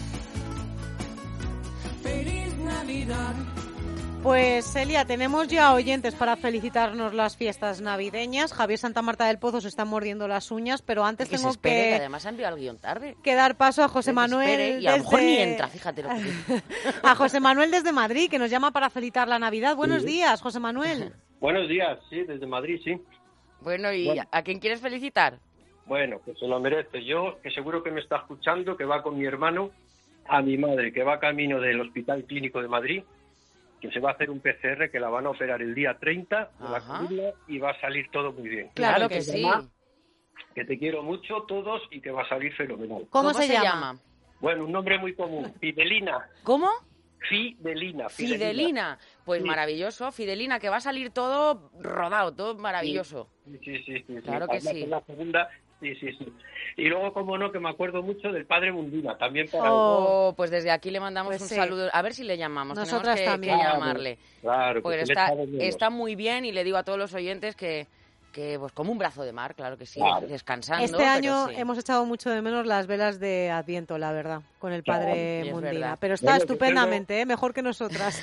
Feliz Navidad. Pues, Elia, tenemos ya oyentes para felicitarnos las fiestas navideñas. Javier Santamarta del Pozo se está mordiendo las uñas, pero antes tengo que además ha enviado el guión tarde. Que dar paso a José Manuel. Y a lo mejor ni entra, fíjate lo que a José Manuel desde Madrid, que nos llama para felicitar la Navidad. Buenos días, José Manuel. Buenos días, sí, desde Madrid, sí. Bueno, ¿y a quién quieres felicitar? Bueno, pues se lo merece. Yo, que seguro que me está escuchando, que va con mi hermano, a mi madre, que va camino del Hospital Clínico de Madrid, que se va a hacer un PCR, que la van a operar el día 30 de la columna y va a salir todo muy bien. Claro que sí. Que te quiero mucho todos y que va a salir fenomenal. ¿Cómo se llama? Bueno, un nombre muy común, Fidelina. ¿Cómo? Fidelina. Pues sí. Maravilloso. Fidelina, que va a salir todo rodado, todo maravilloso. Sí. Claro que sí. La segunda... Sí. Y luego, como no, que me acuerdo mucho del padre Mundina, también para... pues desde aquí le mandamos un saludo. A ver si le llamamos. Nosotras tenemos también. que llamarle. Claro, pues está muy bien, y le digo a todos los oyentes que pues como un brazo de mar, claro que sí, claro. Descansando. Este año hemos echado mucho de menos las velas de Adviento, la verdad, con el padre Mundina. Pero está estupendamente, mejor que nosotras.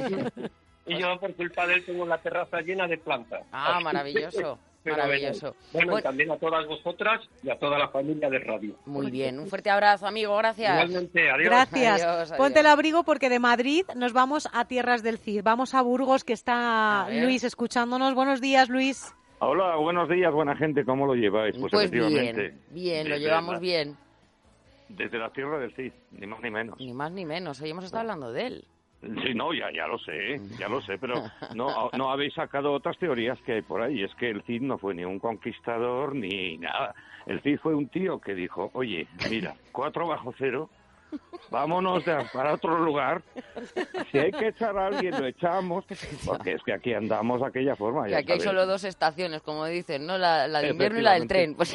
Y yo, por culpa de él, tengo la terraza llena de plantas. Ah, maravilloso. Maravilloso. Bueno, y también a todas vosotras y a toda la familia de Radio. Muy bien, un fuerte abrazo, amigo, gracias. Igualmente, adiós. Gracias. Adiós. Ponte el abrigo porque de Madrid nos vamos a tierras del Cid. Vamos a Burgos, que está Luis escuchándonos. Buenos días, Luis. Hola, buenos días, buena gente. ¿Cómo lo lleváis? Pues efectivamente. Bien, lo llevamos bien. Desde la tierra del Cid, ni más ni menos. Ni más ni menos, hoy hemos estado hablando de él. Sí, no, ya lo sé, pero no habéis sacado otras teorías que hay por ahí. Es que el Cid no fue ni un conquistador ni nada. El Cid fue un tío que dijo, oye, mira, 4 bajo cero, vámonos para otro lugar. Si hay que echar a alguien, lo echamos, porque es que aquí andamos de aquella forma. Que aquí hay solo 2 estaciones, como dicen, ¿no? La de invierno y la del tren. Pues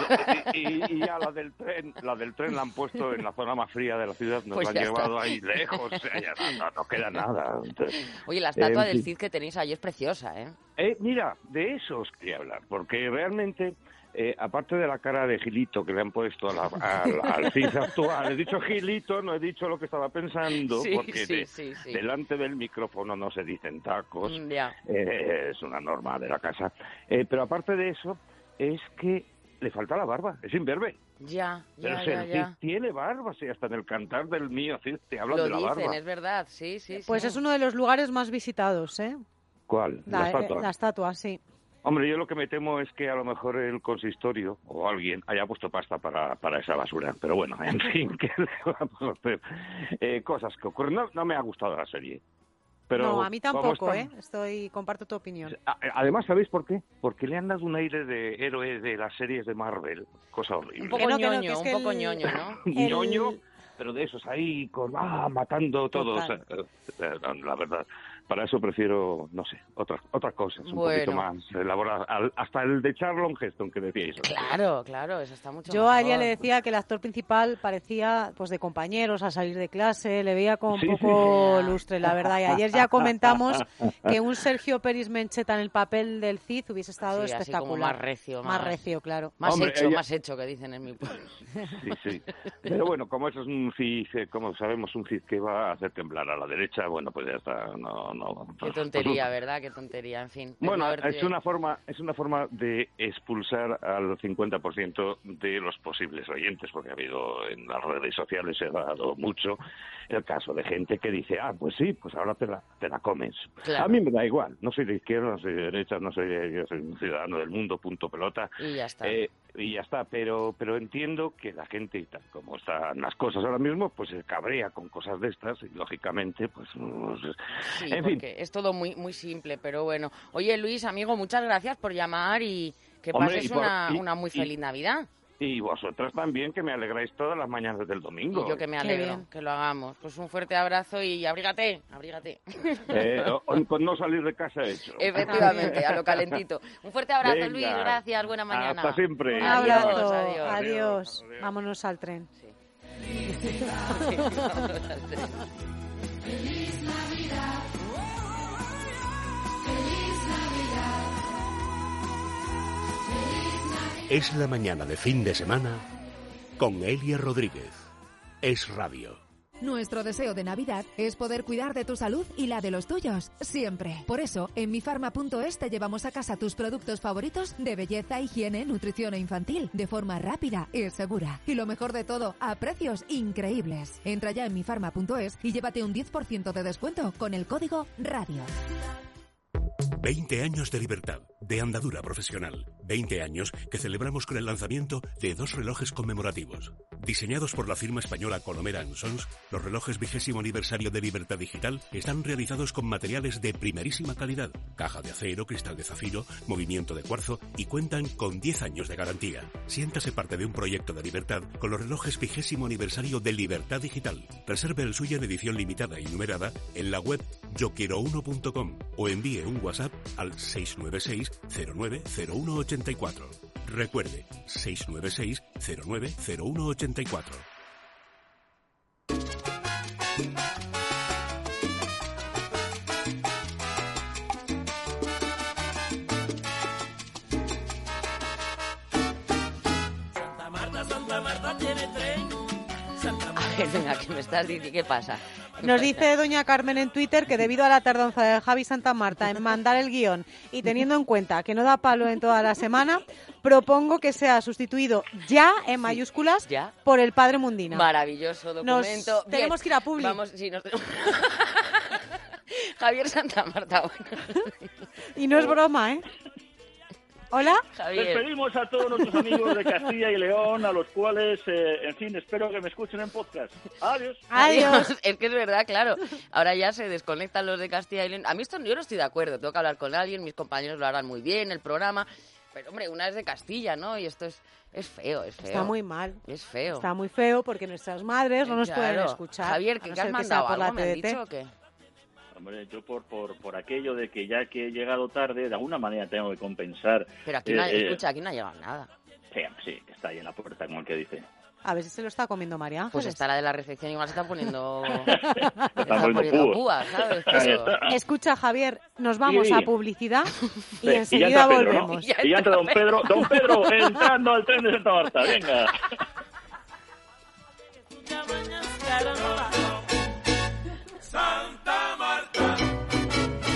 y ya la del tren la han puesto en la zona más fría de la ciudad, nos la han llevado ahí lejos, o sea, ya no queda nada. Entonces, oye, la estatua del Cid que tenéis ahí es preciosa, ¿eh? Mira, de eso os quería hablar, porque realmente... aparte de la cara de Gilito que le han puesto al Cid actual, he dicho Gilito, no he dicho lo que estaba pensando, porque delante del micrófono no se dicen tacos, es una norma de la casa. Pero aparte de eso, es que le falta la barba, es imberbe. Ya. Pero el Cid tiene barba, sí, hasta en el cantar del mío Cid te hablan de la barba. Lo dicen, es verdad, sí. Pues es uno de los lugares más visitados, ¿eh? ¿Cuál? La estatua. La estatua, sí. Hombre, yo lo que me temo es que a lo mejor el consistorio o alguien haya puesto pasta para esa basura. Pero bueno, en fin, ¿qué le vamos a hacer? Cosas que ocurren. No me ha gustado la serie. Pero no, a mí tampoco, comparto tu opinión. Además, ¿sabéis por qué? Porque le han dado un aire de héroe de las series de Marvel. Cosa horrible. Un poco ñoño, ¿no? Ñoño, pero de esos ahí, matando todos. La verdad. Para eso prefiero, no sé, otras cosas, un poquito más elaboradas. Hasta el de Charlton Heston que decíais. Claro, eso está mucho Yo mejor. a ella le decía que el actor principal parecía pues de compañeros a salir de clase, le veía con poco lustre, la verdad. Y ayer ya comentamos que un Sergio Peris Mencheta en el papel del Cid hubiese estado espectacular. Así como más recio. Más recio, claro. Más hecho, que dicen en mi pueblo. Sí. Pero bueno, como eso es un Cid, como sabemos, un Cid que va a hacer temblar a la derecha, bueno, pues ya está, Qué tontería, ¿verdad? Qué tontería, en fin. Bueno, es una forma de expulsar al 50% de los posibles oyentes, porque ha habido en las redes sociales, se ha dado mucho el caso de gente que dice, pues sí, pues ahora te la comes. Claro. A mí me da igual, no soy de izquierda, no soy de derecha, yo soy un ciudadano del mundo, punto pelota. Y ya está. Pero entiendo que la gente, y tal como están las cosas ahora mismo, pues se cabrea con cosas de estas y lógicamente, pues... Sí, en fin. Es todo muy, muy simple, pero bueno. Oye, Luis, amigo, muchas gracias por llamar y que pases una muy feliz Navidad. Y vosotras también, que me alegráis todas las mañanas del domingo. Y yo que me alegro, que lo hagamos. Pues un fuerte abrazo y abrígate. Con no salir de casa hecho. Efectivamente, a lo calentito. Un fuerte abrazo, Venga. Luis, gracias, buena mañana. Hasta siempre. Un abrazo, adiós. Vámonos al tren. Sí. Feliz Navidad. Feliz Navidad. Es la mañana de fin de semana con Elia Rodríguez. Es Radio. Nuestro deseo de Navidad es poder cuidar de tu salud y la de los tuyos, siempre. Por eso, en mifarma.es te llevamos a casa tus productos favoritos de belleza, higiene, nutrición e infantil, de forma rápida y segura. Y lo mejor de todo, a precios increíbles. Entra ya en mifarma.es y llévate un 10% de descuento con el código RADIO. 20 años de libertad, de andadura profesional. 20 años que celebramos con el lanzamiento de 2 relojes conmemorativos. Diseñados por la firma española Colomera & Sons, los relojes 20º aniversario de Libertad Digital están realizados con materiales de primerísima calidad, caja de acero, cristal de zafiro, movimiento de cuarzo y cuentan con 10 años de garantía. Siéntase parte de un proyecto de libertad con los relojes 20º aniversario de Libertad Digital. Reserve el suyo en edición limitada y numerada en la web yoquiero1.com o envíe un WhatsApp al 696-090184. Recuerde, 696-090184. Santa Marta tiene tren. Venga, que me estás diciendo, ¿qué pasa? Nos dice doña Carmen en Twitter que debido a la tardanza de Javi Santa Marta en mandar el guión y teniendo en cuenta que no da palo en toda la semana, propongo que sea sustituido ya, en mayúsculas, ¿Ya? por el Padre Mundina. Maravilloso documento. Tenemos que ir a Publi. Vamos, sí, Javier Santa Marta. Bueno. Y no es broma, ¿eh? ¿Hola? Javier. Despedimos a todos nuestros amigos de Castilla y León, a los cuales, en fin, espero que me escuchen en podcast. Adiós. Adiós. Es que es verdad, claro. Ahora ya se desconectan los de Castilla y León. A mí esto yo no estoy de acuerdo. Tengo que hablar con alguien, mis compañeros lo harán muy bien, el programa. Pero, hombre, una es de Castilla, ¿no? Y esto es feo, es feo. Está muy mal. Es feo. Está muy feo porque nuestras madres no nos pueden escuchar. Javier, ¿qué has mandado? ¿Algo me has dicho o qué? Hombre, yo por aquello de que ya que he llegado tarde, de alguna manera tengo que compensar. Pero aquí no, escucha, aquí no ha llegado nada. Sí, que está ahí en la puerta, como el que dice. A ver si se lo está comiendo María Ángeles. Pues está la de la recepción, igual se está poniendo... está poniendo púas, ¿sabes? Escucha, Javier, nos vamos a publicidad y sí, enseguida Pedro, volvemos. ¿no? Y ya entra don Pedro. Don Pedro, entrando al tren de Santa Marta, venga. Santa Marta.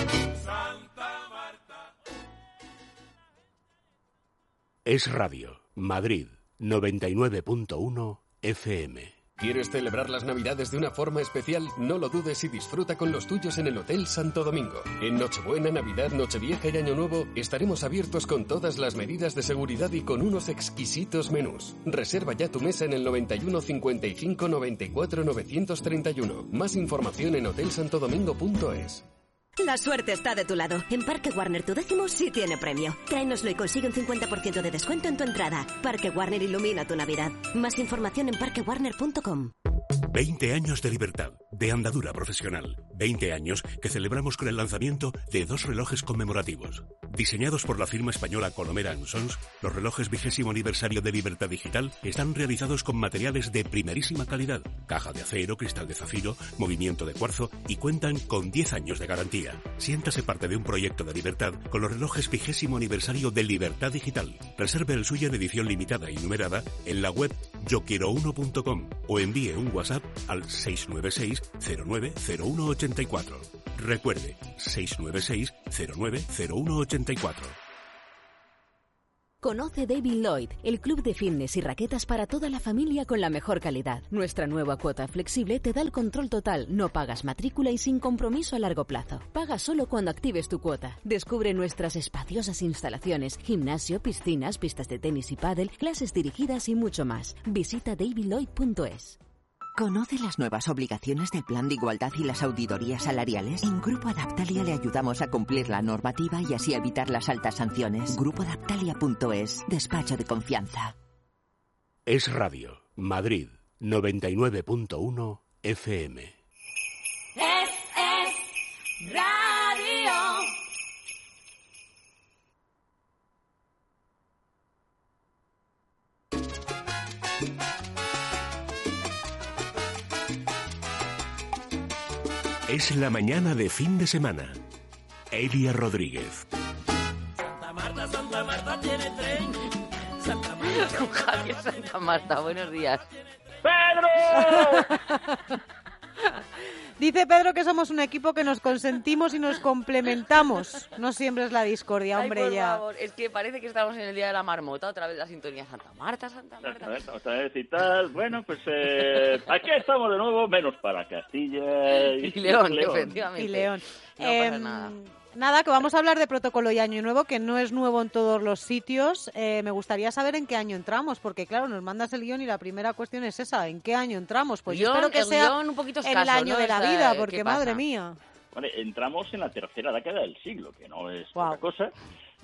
Es Radio. Madrid, 99.1 FM. ¿Quieres celebrar las Navidades de una forma especial? No lo dudes y disfruta con los tuyos en el Hotel Santo Domingo. En Nochebuena, Navidad, Nochevieja y Año Nuevo estaremos abiertos con todas las medidas de seguridad y con unos exquisitos menús. Reserva ya tu mesa en el 91 55 94 931. Más información en hotelsantodomingo.es. La suerte está de tu lado. En Parque Warner tu 10º sí tiene premio. Tráenoslo y consigue un 50% de descuento en tu entrada. Parque Warner ilumina tu Navidad. Más información en parquewarner.com. 20 años de libertad, de andadura profesional. 20 años que celebramos con el lanzamiento de 2 relojes conmemorativos. Diseñados por la firma española Colomera & Sons, los relojes 20º aniversario de Libertad Digital están realizados con materiales de primerísima calidad. Caja de acero, cristal de zafiro, movimiento de cuarzo y cuentan con 10 años de garantía. Siéntase parte de un proyecto de libertad con los relojes 20º aniversario de Libertad Digital. Reserve el suyo en edición limitada y numerada en la web yoquiero1.com o envíe un WhatsApp al 696 09 0184. Recuerde, 696 09 0184. Conoce David Lloyd, el club de fitness y raquetas para toda la familia con la mejor calidad. Nuestra nueva cuota flexible te da el control total, no pagas matrícula y sin compromiso a largo plazo. Paga solo cuando actives tu cuota. Descubre nuestras espaciosas instalaciones, gimnasio, piscinas, pistas de tenis y pádel, clases dirigidas y mucho más. Visita davidlloyd.es. ¿Conoce las nuevas obligaciones del Plan de Igualdad y las auditorías salariales? En Grupo Adaptalia le ayudamos a cumplir la normativa y así evitar las altas sanciones. GrupoAdaptalia.es, despacho de confianza. Es Radio, Madrid, 99.1 FM. Es Radio. Es la mañana de fin de semana. Elia Rodríguez. Santa Marta tiene tren. Santa Marta. Javier Santa Marta, buenos días. ¡Pedro! Dice Pedro que somos un equipo que nos consentimos y nos complementamos. No siempre es la discordia, hombre. Ay, por favor. Es que parece que estamos en el Día de la Marmota, otra vez la sintonía Santa Marta, Santa Marta. Otra vez y tal. Bueno, pues aquí estamos de nuevo, menos para Castilla y León. Efectivamente. Y León. No pasa nada. Nada, que vamos a hablar de protocolo y año nuevo, que no es nuevo en todos los sitios. Me gustaría saber en qué año entramos, porque claro, nos mandas el guión y la primera cuestión es esa, ¿en qué año entramos? Pues yo espero que sea un poquito escaso, en el año de la vida, porque ¿qué madre pasa? mía. Vale, entramos en la tercera década del siglo, que no es poca cosa,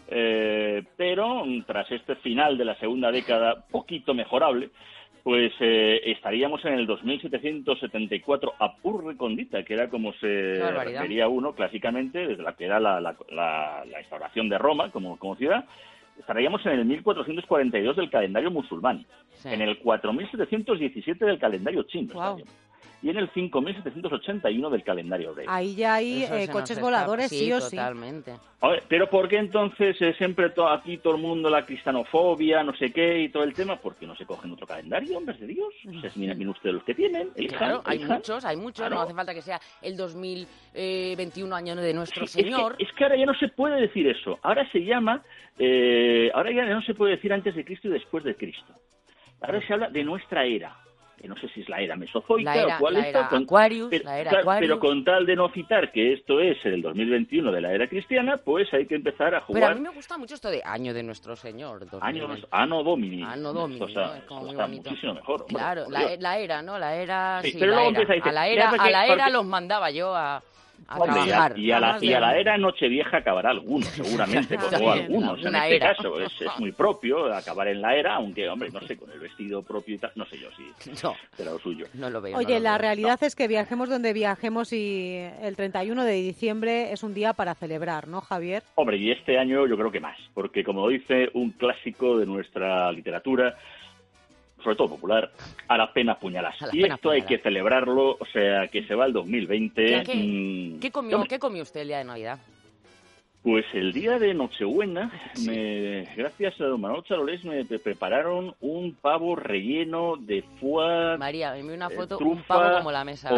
pero tras este final de la segunda década poquito mejorable, pues estaríamos en el 2774 a Purrecondita, que era como se refería uno clásicamente desde la que era la instauración de Roma como ciudad. Estaríamos en el 1442 del calendario musulmán, en el 4717 del calendario chino, y en el 5781 del calendario hebreo. Ahí ya hay coches voladores, sí o sí. Totalmente. A ver, pero ¿por qué entonces siempre aquí todo el mundo la cristianofobia, no sé qué y todo el tema? ¿Por qué no se cogen otro calendario, hombres de Dios? Miren ustedes los que tienen. Claro, hay muchos, claro. No hace falta que sea el 2021 año de nuestro Señor. Es que ahora ya no se puede decir eso. Ahora se llama, ahora ya no se puede decir antes de Cristo y después de Cristo. Ahora se habla de nuestra era. Que no sé si es la era mesozoica o cuál es. Aquarius, pero con tal de no citar que esto es el 2021 de la era cristiana, pues hay que empezar a jugar. Pero a mí me gusta mucho esto de año de nuestro Señor. Anno Domini. Anno Domini, o sea, ¿no? Es como muy está bonito. Muchísimo mejor. Hombre, claro, la era, ¿no? La era, sí, pero la luego era. empieza a decir, A la era los mandaba yo a trabajar. Y a la era Nochevieja acabará alguno, seguramente, o algunos. En este caso es muy propio acabar en la era, aunque, hombre, no sé, con el vestido propio y tal, no sé yo si será lo suyo. No lo veo. Oye, la realidad es que viajemos donde viajemos y el 31 de diciembre es un día para celebrar, ¿no, Javier? Hombre, y este año yo creo que más, porque como dice un clásico de nuestra literatura, sobre todo popular, a la pena puñalas. Y esto hay que celebrarlo, o sea, que se va el 2020. ¿Qué comió usted el día de Navidad? Pues el día de Nochebuena, gracias a don Manuel Charolés, me prepararon un pavo relleno de foie. María, me envió una foto, trufa, un pavo como la mesa.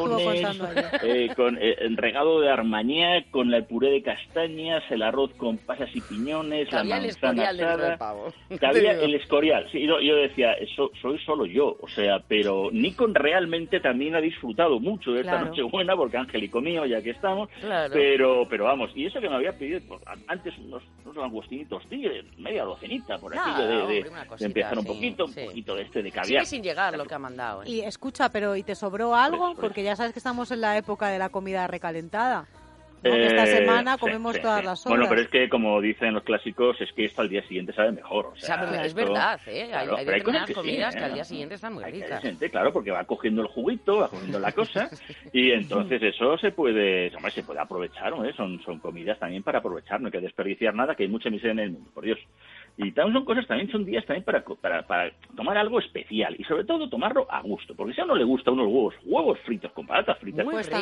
Con regado de armagnac, con el puré de castañas, el arroz con pasas y piñones, la manzana asada. Cabía el escorial. Sí, yo decía, eso soy solo yo, o sea, pero Nikon realmente también ha disfrutado mucho de esta Nochebuena, porque Angélico mío, ya que estamos, pero vamos, y eso que me había pedido antes unos langostinitos tigre, media docenita, por aquí, de empezar un poquito de caviar. Sigue sin llegar lo que ha mandado. Y escucha, pero ¿y te sobró algo? Porque ya sabes que estamos en la época de la comida recalentada. ¿No? Esta semana comemos todas las horas. Bueno, pero es que, como dicen los clásicos, es que esto al día siguiente sabe mejor. O sea, es verdad, ¿eh? Claro, hay determinadas comidas que al día siguiente están muy ricas. Claro, porque va cogiendo el juguito, va cogiendo la cosa, y entonces eso se puede aprovechar, ¿no? Son comidas también para aprovechar, no hay que desperdiciar nada, que hay mucha miseria en el mundo, por Dios. Y también son días también para tomar algo especial, y sobre todo tomarlo a gusto, porque si a uno le gusta unos huevos fritos con patatas fritas,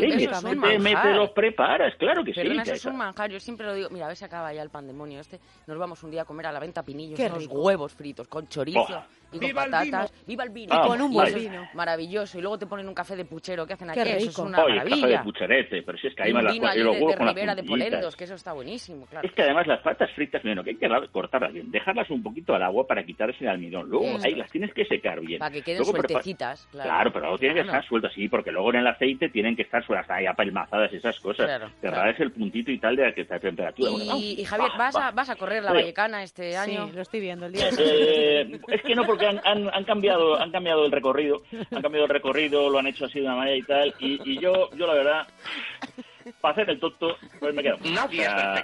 te los preparas, claro que pero sí. Pero eso es un manjar, yo siempre lo digo, mira, a ver si acaba ya el pandemonio nos vamos un día a comer a la venta Pinillos, unos huevos fritos con chorizo y con patatas. ¡Viva el vino! Y con un buen vino. Maravilloso, y luego te ponen un café de puchero que hacen aquí, eso es una maravilla. Café de pucherete, pero si es que ahí un vino los huevos de Ribera de Polendos, que eso está buenísimo, claro. Es que además las patatas fritas, que hay que cortarlas bien, dejarlas un poquito al agua para quitarse el almidón. Luego ahí las tienes que secar bien. Para que queden sueltecitas, Claro, pero luego tienen que estar sueltas, sí, porque luego en el aceite tienen que estar sueltas, ahí apelmazadas esas cosas. Cerrar es el puntito y tal de la temperatura. Y Javier, ¿vas a correr la Vallecana este año? Sí, lo estoy viendo el día. Es que no, porque han cambiado el recorrido. Han cambiado el recorrido, lo han hecho así de una manera y tal. Y yo la verdad, para hacer el tonto, pues me quedo. Nadie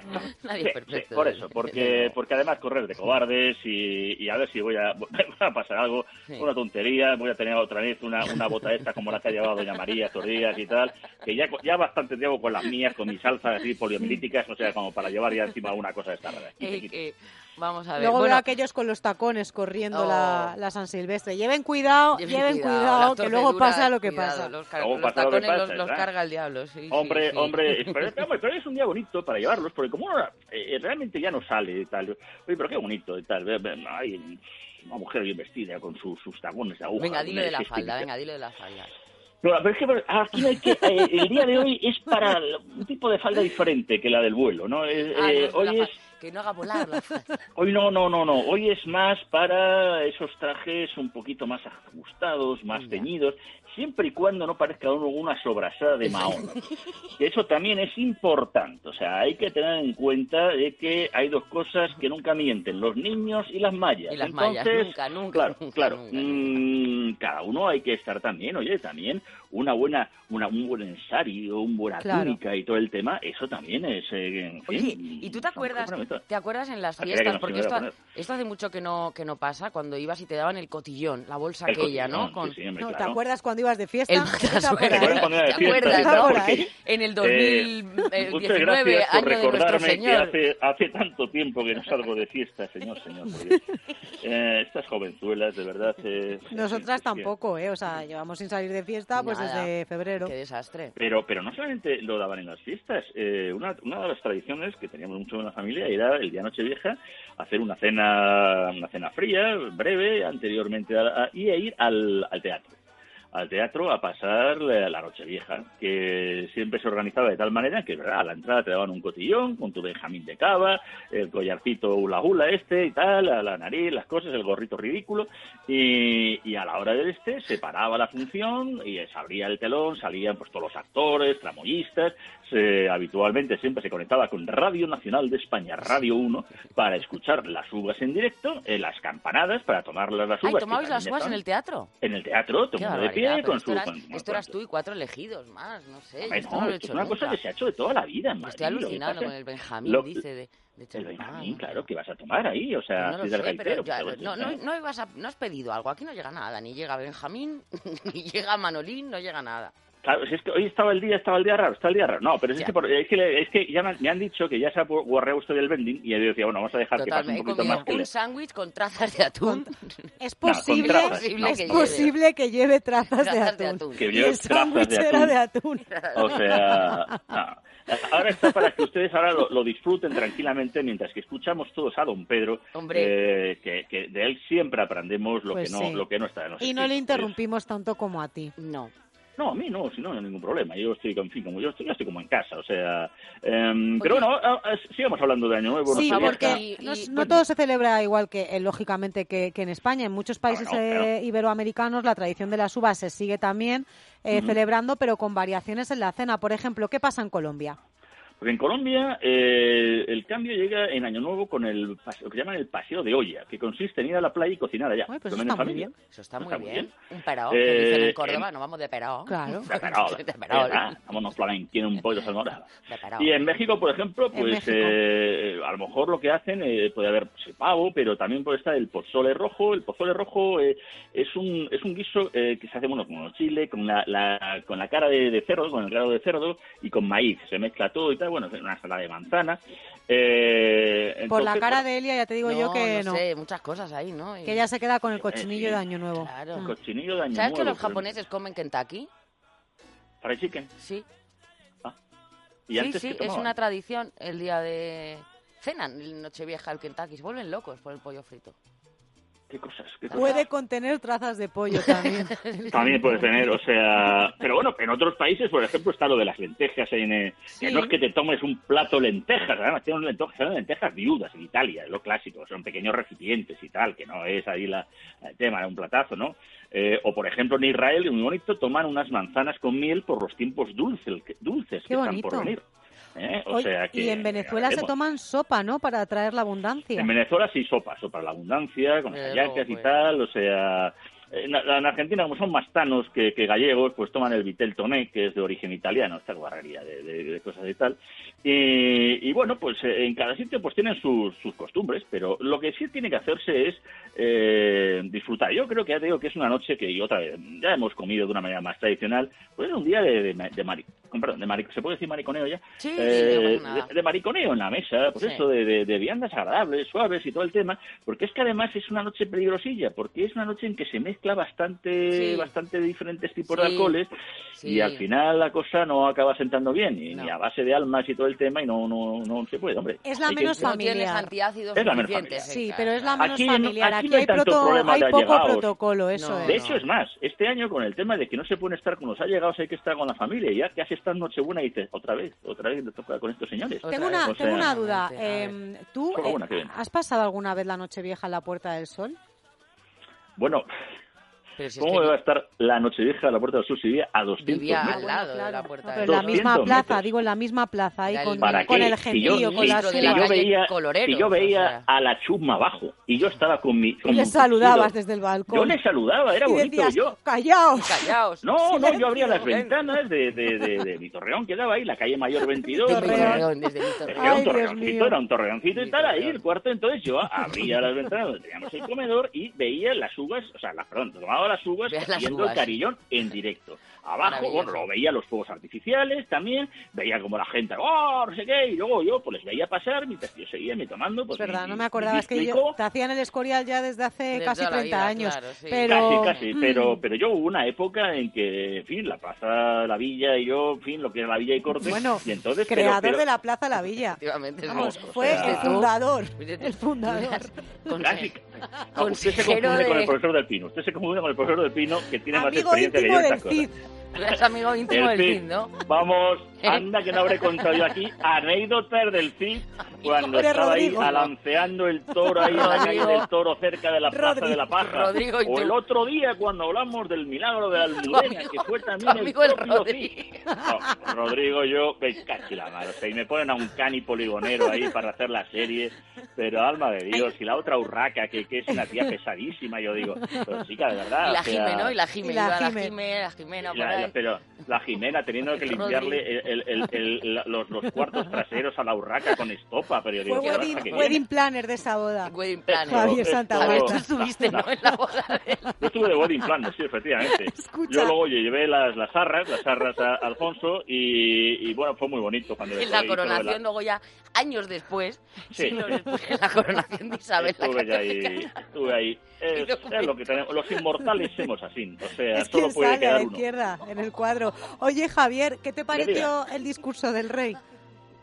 es perfecto. Sí, por eso, porque además correr de cobardes y a ver si voy a pasar algo, una tontería, voy a tener otra vez una bota esta como la que ha llevado doña María estos días y tal, que ya bastante llevo con las mías, con mis salsas así poliomielíticas, o sea, como para llevar ya encima una cosa de esta rara. Vamos a ver. Luego veo a aquellos con los tacones corriendo la San Silvestre. Lleven cuidado, que luego pasa lo que pasa. Los tacones los carga el diablo. Hombre, pero es un día bonito para llevarlos, porque como uno realmente ya no sale y tal. Oye, pero qué bonito y tal. Hay una mujer bien vestida con sus tacones de aguja. Venga, dile de la falda, Pero es que aquí hay que, el día de hoy es para un tipo de falda diferente que la del vuelo, ¿no? Hoy es que no haga volar la falda. Hoy no. Hoy es más para esos trajes un poquito más ajustados, más teñidos, siempre y cuando no parezca uno una sobrasada de Mahón. Que eso también es importante. O sea, hay que tener en cuenta de que hay dos cosas que nunca mienten: los niños y las mallas. Y las mallas, nunca. Claro. Cada uno hay que estar también, un buen ensario, una buena túnica y todo el tema, eso también es... Oye, ¿y tú te acuerdas en las fiestas? Porque esto hace mucho que no pasa, cuando ibas y te daban el cotillón, la bolsa aquella, ¿no? ¿Te acuerdas cuando ibas de fiesta? ¿Te acuerdas, no? En el 2019, año de nuestro Señor. Que hace tanto tiempo que no salgo de fiesta, señor. Estas jovenzuelas, de verdad... Nosotras tampoco, o sea, llevamos sin salir de fiesta pues desde febrero. Qué desastre. Pero no solamente lo daban en las fiestas. Una de las tradiciones que teníamos mucho en la familia era el día Nochevieja hacer una cena fría, breve, anteriormente, y ir al teatro. Al teatro a pasar la Nochevieja, que siempre se organizaba de tal manera que, ¿verdad?, a la entrada te daban un cotillón con tu benjamín de cava, el collarcito hula hula y tal, a la nariz, las cosas, el gorrito ridículo, y a la hora del se paraba la función y se abría el telón, salían pues todos los actores, tramoyistas, habitualmente siempre se conectaba con Radio Nacional de España, Radio 1, para escuchar las uvas en directo, las campanadas para tomar las uvas. ¿Tomabais las uvas en el teatro? En el teatro, tomando de pie. Esto eras tú y 4 elegidos más, no sé. Esto es una cosa que se ha hecho de toda la vida. Estoy alucinando con el benjamín, dice el benjamín, claro, que vas a tomar ahí, o sea, no lo sé, pero no has pedido algo, aquí no llega nada, ni llega Benjamín, ni llega Manolín, no llega nada. Claro, si es que hoy estaba el día raro. No, pero es que ya me han dicho que ya se ha guarreado usted del vending y yo decía, bueno, vamos a dejar que pase un poquito más. Un sándwich con trazas de atún. Es posible que lleve trazas de atún. Que lleve trazas de atún. De atún. O sea, Ahora está para que ustedes ahora lo disfruten tranquilamente mientras que escuchamos todos a don Pedro, que de él siempre aprendemos lo que no está en los Y no le interrumpimos tanto como a ti. No. No, a mí no, si no hay ningún problema. Yo estoy, en fin, yo estoy como en casa, o sea... pero bueno, sigamos hablando de Año Nuevo. Sí, porque no todo se celebra igual que, lógicamente, que en España. En muchos países iberoamericanos la tradición de las uvas se sigue también celebrando, pero con variaciones en la cena. Por ejemplo, ¿qué pasa en Colombia? Porque en Colombia el cambio llega en Año Nuevo con lo que llaman el paseo de olla, que consiste en ir a la playa y cocinar allá. Pues eso está muy bien. Eso está muy bien. Un perao, que dicen en Córdoba, nos vamos de perao. Claro. De perao. Vámonos flamenquinos un pollo salmorado. Y en México, por ejemplo, pues a lo mejor lo que hacen puede haber pavo, pero también puede estar el pozole rojo. El pozole rojo es un guiso que se hace con chile, con la cara de cerdo, con el grado de cerdo y con maíz. Se mezcla todo y tal. Bueno, una ensalada de manzana. Por la cara de Elia ya te digo yo que no. No sé, muchas cosas ahí, ¿no? Que ella se queda con el cochinillo de Año Nuevo. Claro. El cochinillo de Año Nuevo. ¿Sabes que los japoneses comen Kentucky? ¿Fried chicken? Sí. ¿Y antes sí, es una tradición el día de... Cenan el Nochevieja el Kentucky, se vuelven locos por el pollo frito. ¿Qué cosas? Puede contener trazas de pollo también. También puede tener, o sea... Pero bueno, en otros países, por ejemplo, está lo de las lentejas. Que no es que te tomes un plato de lentejas, además tienen lentejas viudas en Italia, es lo clásico. Son pequeños recipientes y tal, que no es ahí el tema, un platazo, ¿no? O, por ejemplo, en Israel, muy bonito, toman unas manzanas con miel por los tiempos dulces que están por venir. Y en Venezuela se toman sopa, ¿no? Para atraer la abundancia. En Venezuela sí, sopa la abundancia, con las hallacas y tal, o sea... En Argentina, como son más tanos que gallegos, pues toman el vitel toné, que es de origen italiano, esta guarrería de cosas y tal. Y bueno, pues en cada sitio pues tienen sus costumbres, pero lo que sí tiene que hacerse es disfrutar. Yo creo que ya te digo que es una noche que otra vez ya hemos comido de una manera más tradicional, pues es un día de ¿se puede decir mariconeo ya? Sí, de mariconeo en la mesa, pues eso, de viandas agradables, suaves y todo el tema, porque es que además es una noche peligrosilla, porque es una noche en que se mezcla bastante diferentes tipos de alcoholes y al final la cosa no acaba sentando bien, ni a base de almas y todo el tema, y no se puede, hombre. Es la menos familiar. No tienes antiácidos suficientes. Sí, pero es la menos familiar. Aquí no hay poco protocolo, eso es. De hecho, es más, este año con el tema de que no se pueden estar con los allegados, hay que estar con la familia, y ya que has estado en Nochebuena y dices, otra vez te toca con estos señores. Tengo una duda. ¿Tú has pasado alguna vez la Nochevieja en la Puerta del Sol? Bueno... ¿Cómo va a estar la Nochevieja a la Puerta del Sol si vivía a 200 vivía metros? al lado de la Puerta del Sol. Sol. En la misma plaza, digo en la misma plaza, ahí con el gentío, con las Si yo veía a la chusma abajo y yo estaba con mi... Y le saludabas desde el balcón. Yo le saludaba, era bonito. Decías, yo ¡Callaos! No, yo abría las ventanas de mi torreón, que daba ahí, la calle Mayor 22. Era un torreoncito y tal, ahí el cuarto. Entonces yo abría las ventanas donde teníamos el comedor y veía las uvas, tomaba las uvas haciendo el carillón en directo. Abajo, lo veía los fuegos artificiales también, veía como la gente, no sé qué, y luego yo pues les veía pasar mientras yo seguía tomando. Pues, es verdad, no me acordaba, es que te hacían el Escorial ya desde hace casi 30 años. Claro, sí. Pero... Casi, pero yo hubo una época en que, en fin, la Plaza La Villa y yo, en fin, lo que era La Villa y Corte, y entonces... creador de la Plaza La Villa. Efectivamente. Fue el fundador. Casi. Usted se confunde con el profesor del Pino. Que tiene más experiencia que yo en estas cosas. Eres amigo íntimo del Cid, ¿no? Vamos, anda que no habré contado yo aquí anécdotas del Cid cuando estaba ahí alanceando el toro ahí en la calle del Toro cerca de la Plaza de la Paja. O el otro día cuando hablamos del milagro de la Almudena, que fue también el propio Cid. Rodrigo, yo, casi la madre, y me ponen a un cani poligonero ahí para hacer la serie, pero alma de Dios, y la otra Urraca, que es una tía pesadísima, yo digo, pero chica, de verdad. Y la Jime, ¿no? Y la Jimena, pero la Jimena teniendo que limpiarle los cuartos traseros a la Urraca con estopa, pero yo digo, fue wedding planner de esa boda. Wedding planner. Javier Santamaría. Tú estuviste, ¿no? En la boda de él. Yo estuve de wedding planner, sí, efectivamente. Yo luego llevé las arras a Alfonso y bueno, fue muy bonito. Cuando en la coronación, luego ya años después, siglos después, en la coronación de Isabel. Estuve ahí. Es lo que tenemos. Los inmortales somos así. O sea, es solo puede sale quedar a la uno. izquierda, en el cuadro. Oye, Javier, ¿qué te pareció el discurso del rey?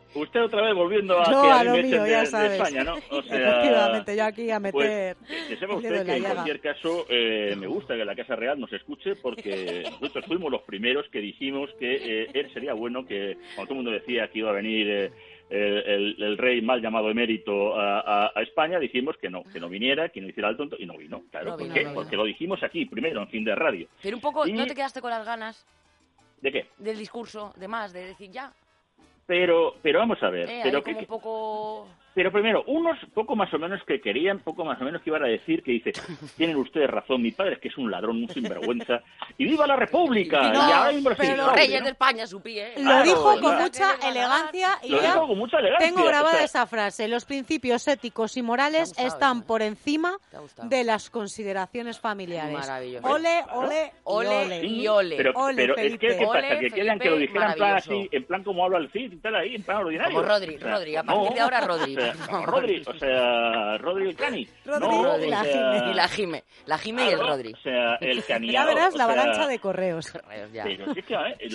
Usted otra vez volviendo a lo me mío, echen ya de sabes. España, ¿no? O sea, efectivamente, yo aquí a meter... Pues, que sepa usted que en cualquier caso me gusta que la Casa Real nos escuche porque nosotros fuimos los primeros que dijimos que sería bueno que, cuando todo el mundo decía que iba a venir el rey mal llamado emérito a España, dijimos que no viniera, que no hiciera el tonto, y no vino. Claro, ¿por qué? Porque lo dijimos aquí primero, en Fin de Radio. Pero un poco, ¿no te quedaste con las ganas? ¿De qué? Del discurso, de decir ya. Pero vamos a ver. Pero como un poco... Pero primero, unos poco más o menos que querían, poco más o menos que iban a decir, que dice, tienen ustedes razón, mi padre es que es un ladrón, un sinvergüenza, y ¡viva la República! No, y ahora pero los reyes de España supí, Lo dijo con mucha elegancia y ya tengo grabada esa frase. Los principios éticos y morales están por encima de las consideraciones familiares. Maravilloso. Ole, ole, ole y ole. Pero es que, ¿qué pasa? Que quieran que lo dijera en plan así, en plan como habla el Cid y tal ahí, en plan ordinario. Como Rodri, a partir de ahora Rodri. Rodri el Cani. Rodri y la Jime. La Jime y el Rodri. O sea, el caniado. Ya verás la avalancha de correos. Ya. Pero es que,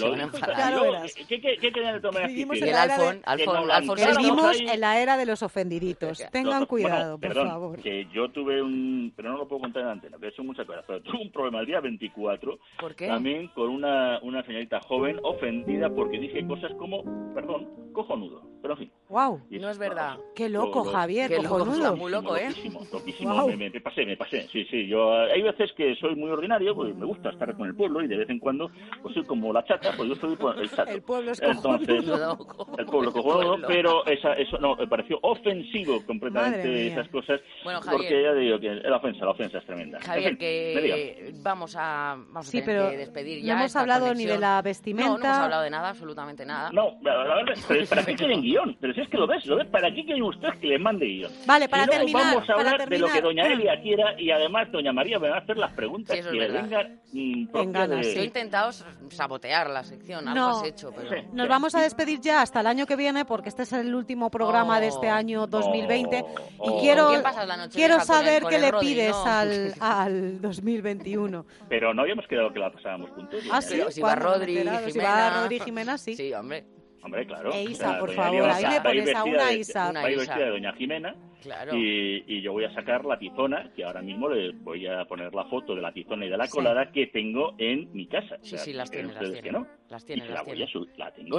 ¿qué querían de tomar aquí? El Alfon. Seguimos en la era de los ofendiditos. Tengan cuidado, por favor. Que yo tuve pero no lo puedo contar en antena, que he hecho muchas cosas, pero tuve un problema el día 24. ¿Por qué? También con una señorita joven ofendida porque dije cosas como, perdón, cojonudo. Pero en fin. Wow. No es verdad. Qué loco, Javier, qué cojonudo. Muy loco, Loquísimo. Wow. Me pasé. Sí. Yo hay veces que soy muy ordinario, pues me gusta estar con el pueblo y de vez en cuando pues soy como la chata, pues yo soy el chato. El pueblo es cojonudo. El pueblo cojonudo, pero eso no, me pareció ofensivo completamente esas cosas. Bueno, Javier, porque ya digo que la ofensa es tremenda. Javier, en fin, que vamos a tener que despedir ya. No hemos hablado ni de la vestimenta. No hemos hablado de nada, absolutamente nada. No, la verdad, pero ¿para qué quieren guión? Pero si es que lo ves, ¿para qué quieren ustedes que les mande guión? Vale, para terminar. Vamos a hablar de lo que doña Elia quiera y además doña María me va a hacer las preguntas que le vengan Yo he intentado sabotear la sección, algo has hecho, pero... Nos vamos a despedir ya hasta el año que viene porque este es el último programa de este año 2020 y quiero saber qué le pides al 2021. Pero no habíamos quedado que la pasábamos juntos. Ah, sí, si va Rodri y Jimena, sí. Sí, hombre. Hombre, claro. E Isa, por favor, ahí le pones a una Isa. Va vestida de doña Jimena. Claro. Y yo voy a sacar la tizona, que ahora mismo les voy a poner la foto de la tizona y de la colada que tengo en mi casa. Sí, las tienes. Que no. Las tienes. La tengo,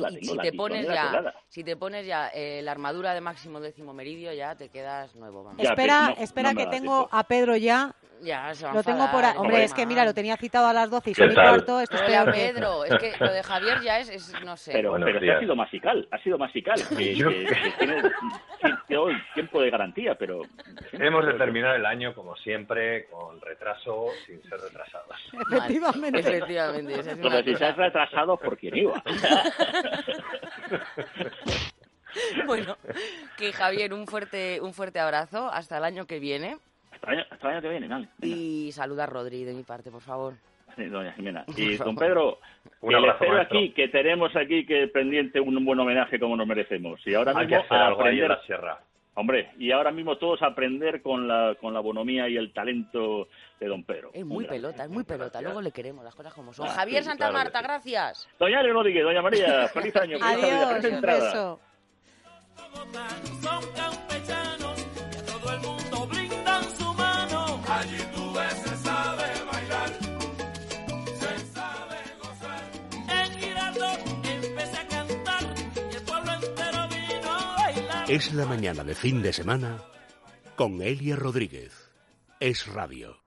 si te pones ya la armadura de máximo décimo meridio, ya te quedas nuevo. Vamos. Espera que tengo a Pedro ya. Ya, se va lo tengo por ahí. Hombre, es que mira, lo tenía citado a las 12 y son y cuarto. Esto es peor. Pedro, es que lo de Javier ya es no sé. Pero es que ha sido masical. Que tiene hoy tiempo de garantía, pero... Hemos de terminar el año, como siempre, con retraso, sin ser retrasados. Efectivamente. Pero si se has retrasado, ¿por quién iba? Bueno, que Javier, un fuerte abrazo. Hasta el año que viene. Hasta el año que viene, vale. Y saluda a Rodri de mi parte, por favor. Sí, doña Jimena. Y don Pedro, un abrazo, espero aquí, que tenemos aquí que pendiente un buen homenaje como nos merecemos. Y ahora hay mismo que hacer algo ahí en la sierra. Hombre, y ahora mismo todos aprender con la bonomía y el talento de don Pedro. Es muy pelota. Luego le queremos, las cosas como son. Javier Santa Marta, gracias. Doña Elia Rodríguez, doña María, feliz año. Adiós, un beso. Son campechanos y a todo el mundo brindan su mano. Allí tú ves, se sabe bailar, se sabe gozar. En Girardot empecé a cantar y el pueblo entero vino a bailar. Es la mañana de fin de semana con Elia Rodríguez. Es Radio.